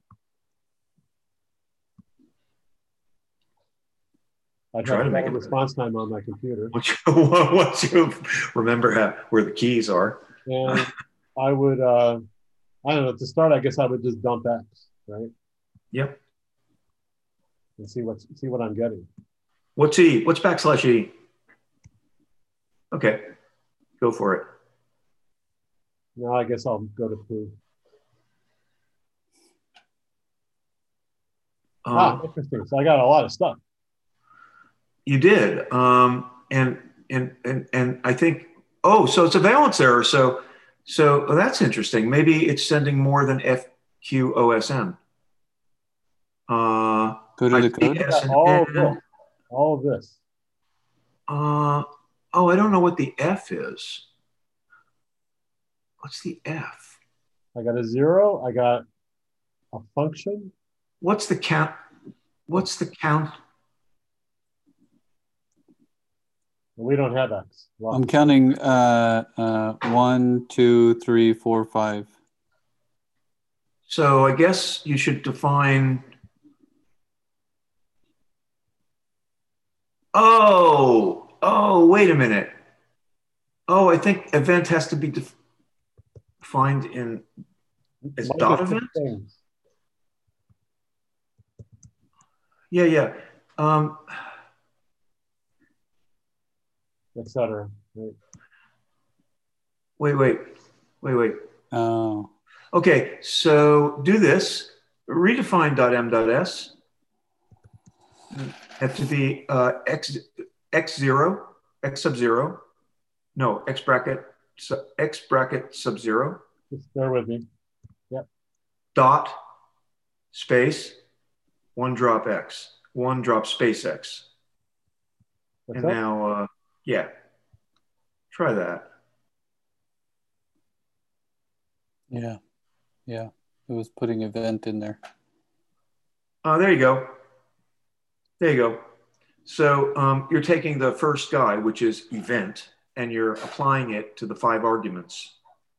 I'd Try have to make better it response time on my computer. once you remember where the keys are. And I would, I don't know, to start, I guess I would just dump X, right? Yep. And see what I'm getting. What's E? What's \E? Okay, go for it. Now I guess I'll go to prove. Interesting. So I got a lot of stuff. You did, and I think. Oh, so it's a valence error. So that's interesting. Maybe it's sending more than FQOSM. Go to the code. All of this. Oh, I don't know what the F is. What's the F? I got a 0. I got a function. What's the count? What's the count? We don't have X. Well, I'm counting 1, 2, 3, 4, 5. So I guess you should define. Oh, wait a minute. Oh, I think event has to be defined in as dot event. Yeah. Etc. Wait. Oh. Okay, so do this. Redefine .m.s. Have to be x0, x sub 0. No, x bracket sub 0. Just bear with me. Yep. Dot space 1 drop x, 1 drop space x. And now, yeah, try that. Yeah, it was putting event in there. There you go. So you're taking the first guy, which is event, and you're applying it to the 5 arguments.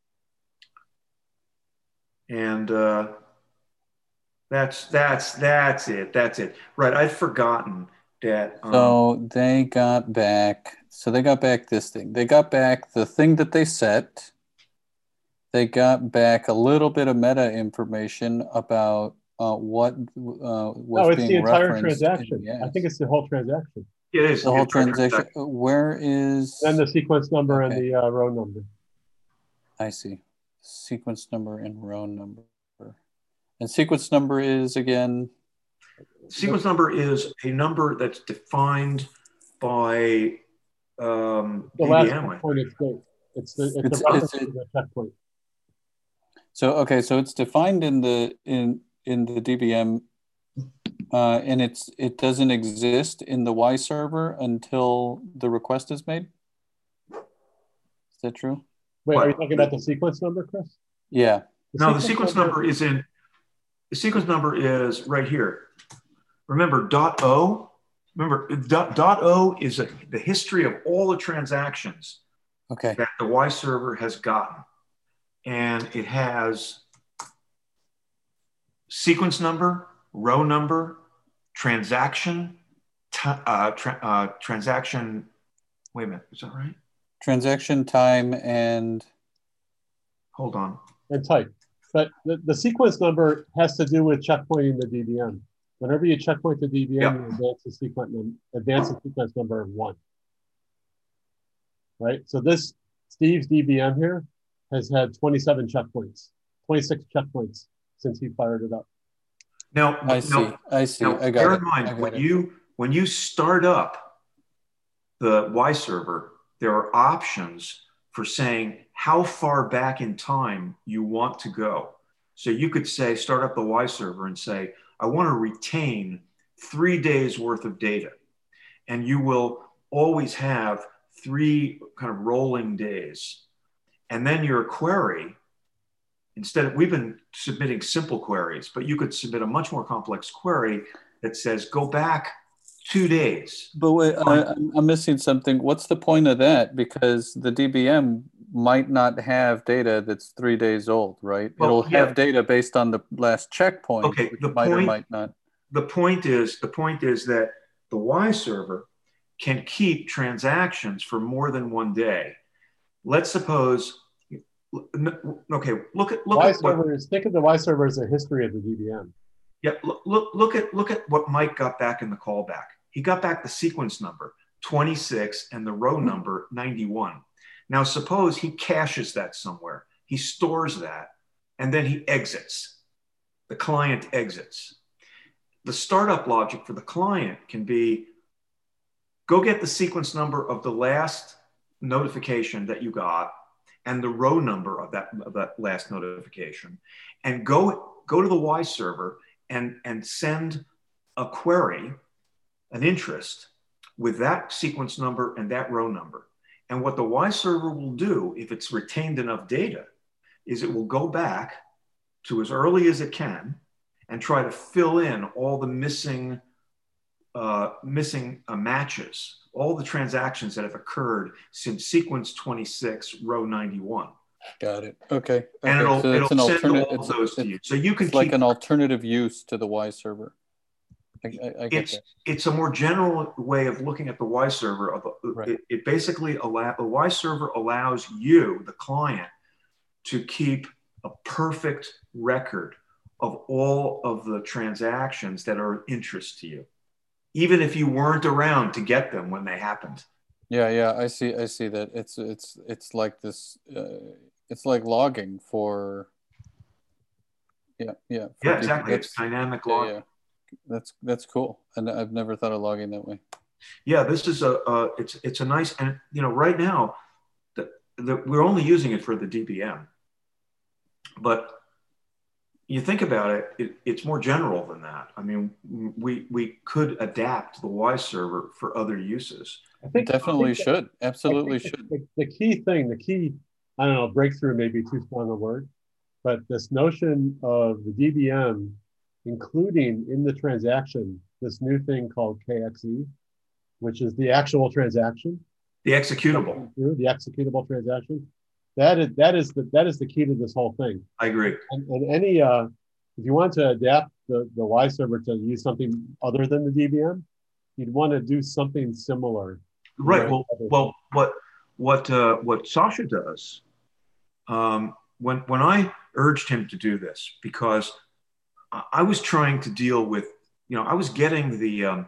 And that's it. Right, I'd forgotten that. So they got back this thing. They got back the thing that they set. They got back a little bit of meta information about what was being the entire referenced. Transaction. I think it's the whole transaction. It is the whole transaction. Where is? Then the sequence number and the row number. I see. Sequence number and row number. And sequence number is again? Sequence number is a number that's defined by the DBM. last checkpoint is great. It's the reference to the checkpoint. So so it's defined in the DBM, and it doesn't exist in the Y server until the request is made. Is that true? Wait, are you talking about the sequence number, Chris? Yeah. No, the sequence number is in. The sequence number is right here. Remember .o. Remember .o is the history of all the transactions that the Y server has gotten. And it has sequence number, row number, transaction, transaction. Wait a minute, is that right? Transaction time and. Hold on. And type. But the sequence number has to do with checkpointing the DBM. Whenever you checkpoint the DBM, you advance the sequence number of 1. Right? So Steve's DBM here has had 27 checkpoints, 26 checkpoints since he fired it up. Now, I see. Now, bear in mind, when you start up the Y server, there are options for saying how far back in time you want to go. So you could say, start up the Y server and say, I want to retain 3 days worth of data. And you will always have 3 kind of rolling days. And then your query, instead of, we've been submitting simple queries, but you could submit a much more complex query that says, go back 2 days. But wait, I'm missing something. What's the point of that? Because the DBM might not have data that's 3 days old, right? Well, It'll have data based on the last checkpoint, okay, which the might point, or might not. The point is that the Y server can keep transactions for more than 1 day. Let's suppose, okay, look at Y servers. Think of the Y server as a history of the DBM. Yeah, look at what Mike got back in the callback. He got back the sequence number 26 and the row number 91. Now suppose he caches that somewhere. He stores that and then he exits. The client exits. The startup logic for the client can be, go get the sequence number of the last notification that you got and the row number of that last notification, and go to the Y server and send a query, an interest with that sequence number and that row number. And what the Y server will do, if it's retained enough data, is it will go back to as early as it can and try to fill in all the missing matches, all the transactions that have occurred since sequence 26, row 91. Got it. Okay. And it'll send all those to you. So you can keep, like an alternative use to the Y server. I get that. It's a more general way of looking at the Y server. Right. It basically the Y server allows you, the client, to keep a perfect record of all of the transactions that are of interest to you, even if you weren't around to get them when they happened. Yeah, I see that. It's like this. It's like logging for. Yeah. Exactly. It's dynamic logging. Yeah. That's cool, and I've never thought of logging that way. Yeah, this is it's a nice, and right now we're only using it for the DBM, but you think about it's more general than that. I mean, we could adapt the Y server for other uses. I think should. Absolutely should. The key, I don't know, breakthrough may be too strong a word, but this notion of the DBM including in the transaction this new thing called KXE, which is the actual transaction. The executable. The executable transaction. That is the key to this whole thing. I agree. And any if you want to adapt the Y server to use something other than the DBM, you'd want to do something similar. Right. Well, what Sasha does, when I urged him to do this, because I was trying to deal with, I was getting the,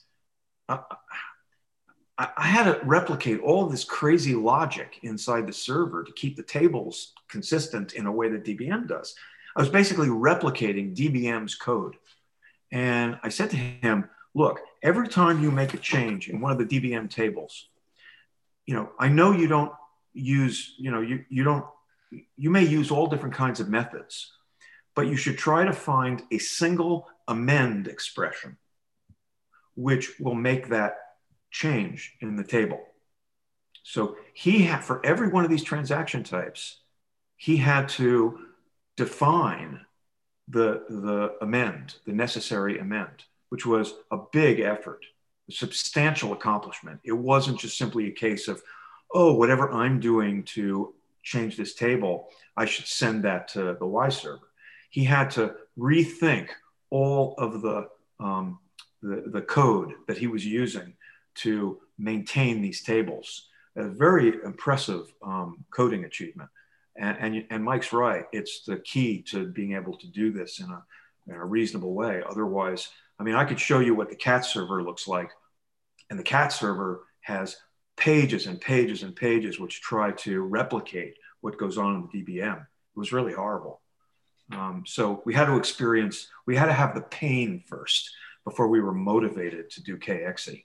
I had to replicate all of this crazy logic inside the server to keep the tables consistent in a way that DBM does. I was basically replicating DBM's code. And I said to him, look, every time you make a change in one of the DBM tables, I know you don't use, you may use all different kinds of methods, but you should try to find a single amend expression, which will make that change in the table. So he had, for every one of these transaction types, he had to define the amend, the necessary amend, which was a big effort, a substantial accomplishment. It wasn't just simply a case of, oh, whatever I'm doing to change this table, I should send that to the Y server. He had to rethink all of the code that he was using to maintain these tables. A very impressive coding achievement. And Mike's right. It's the key to being able to do this in a reasonable way. Otherwise, I mean, I could show you what the CAT server looks like. And the CAT server has pages and pages and pages which try to replicate what goes on in the DBM. It was really horrible. So we had to have the pain first before we were motivated to do KXE.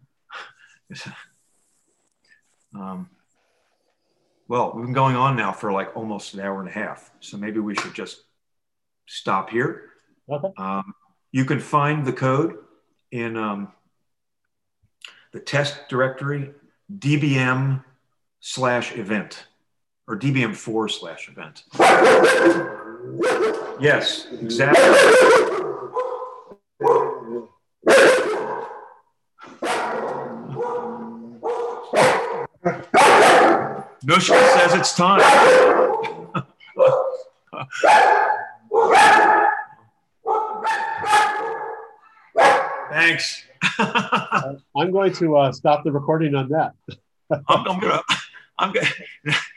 Well, we've been going on now for like almost an hour and a half. So maybe we should just stop here. Okay. You can find the code in the test directory, dbm/event, or dbm4/event. Yes, exactly. Nushka says it's time. Thanks. I'm going to stop the recording on that. I'm gonna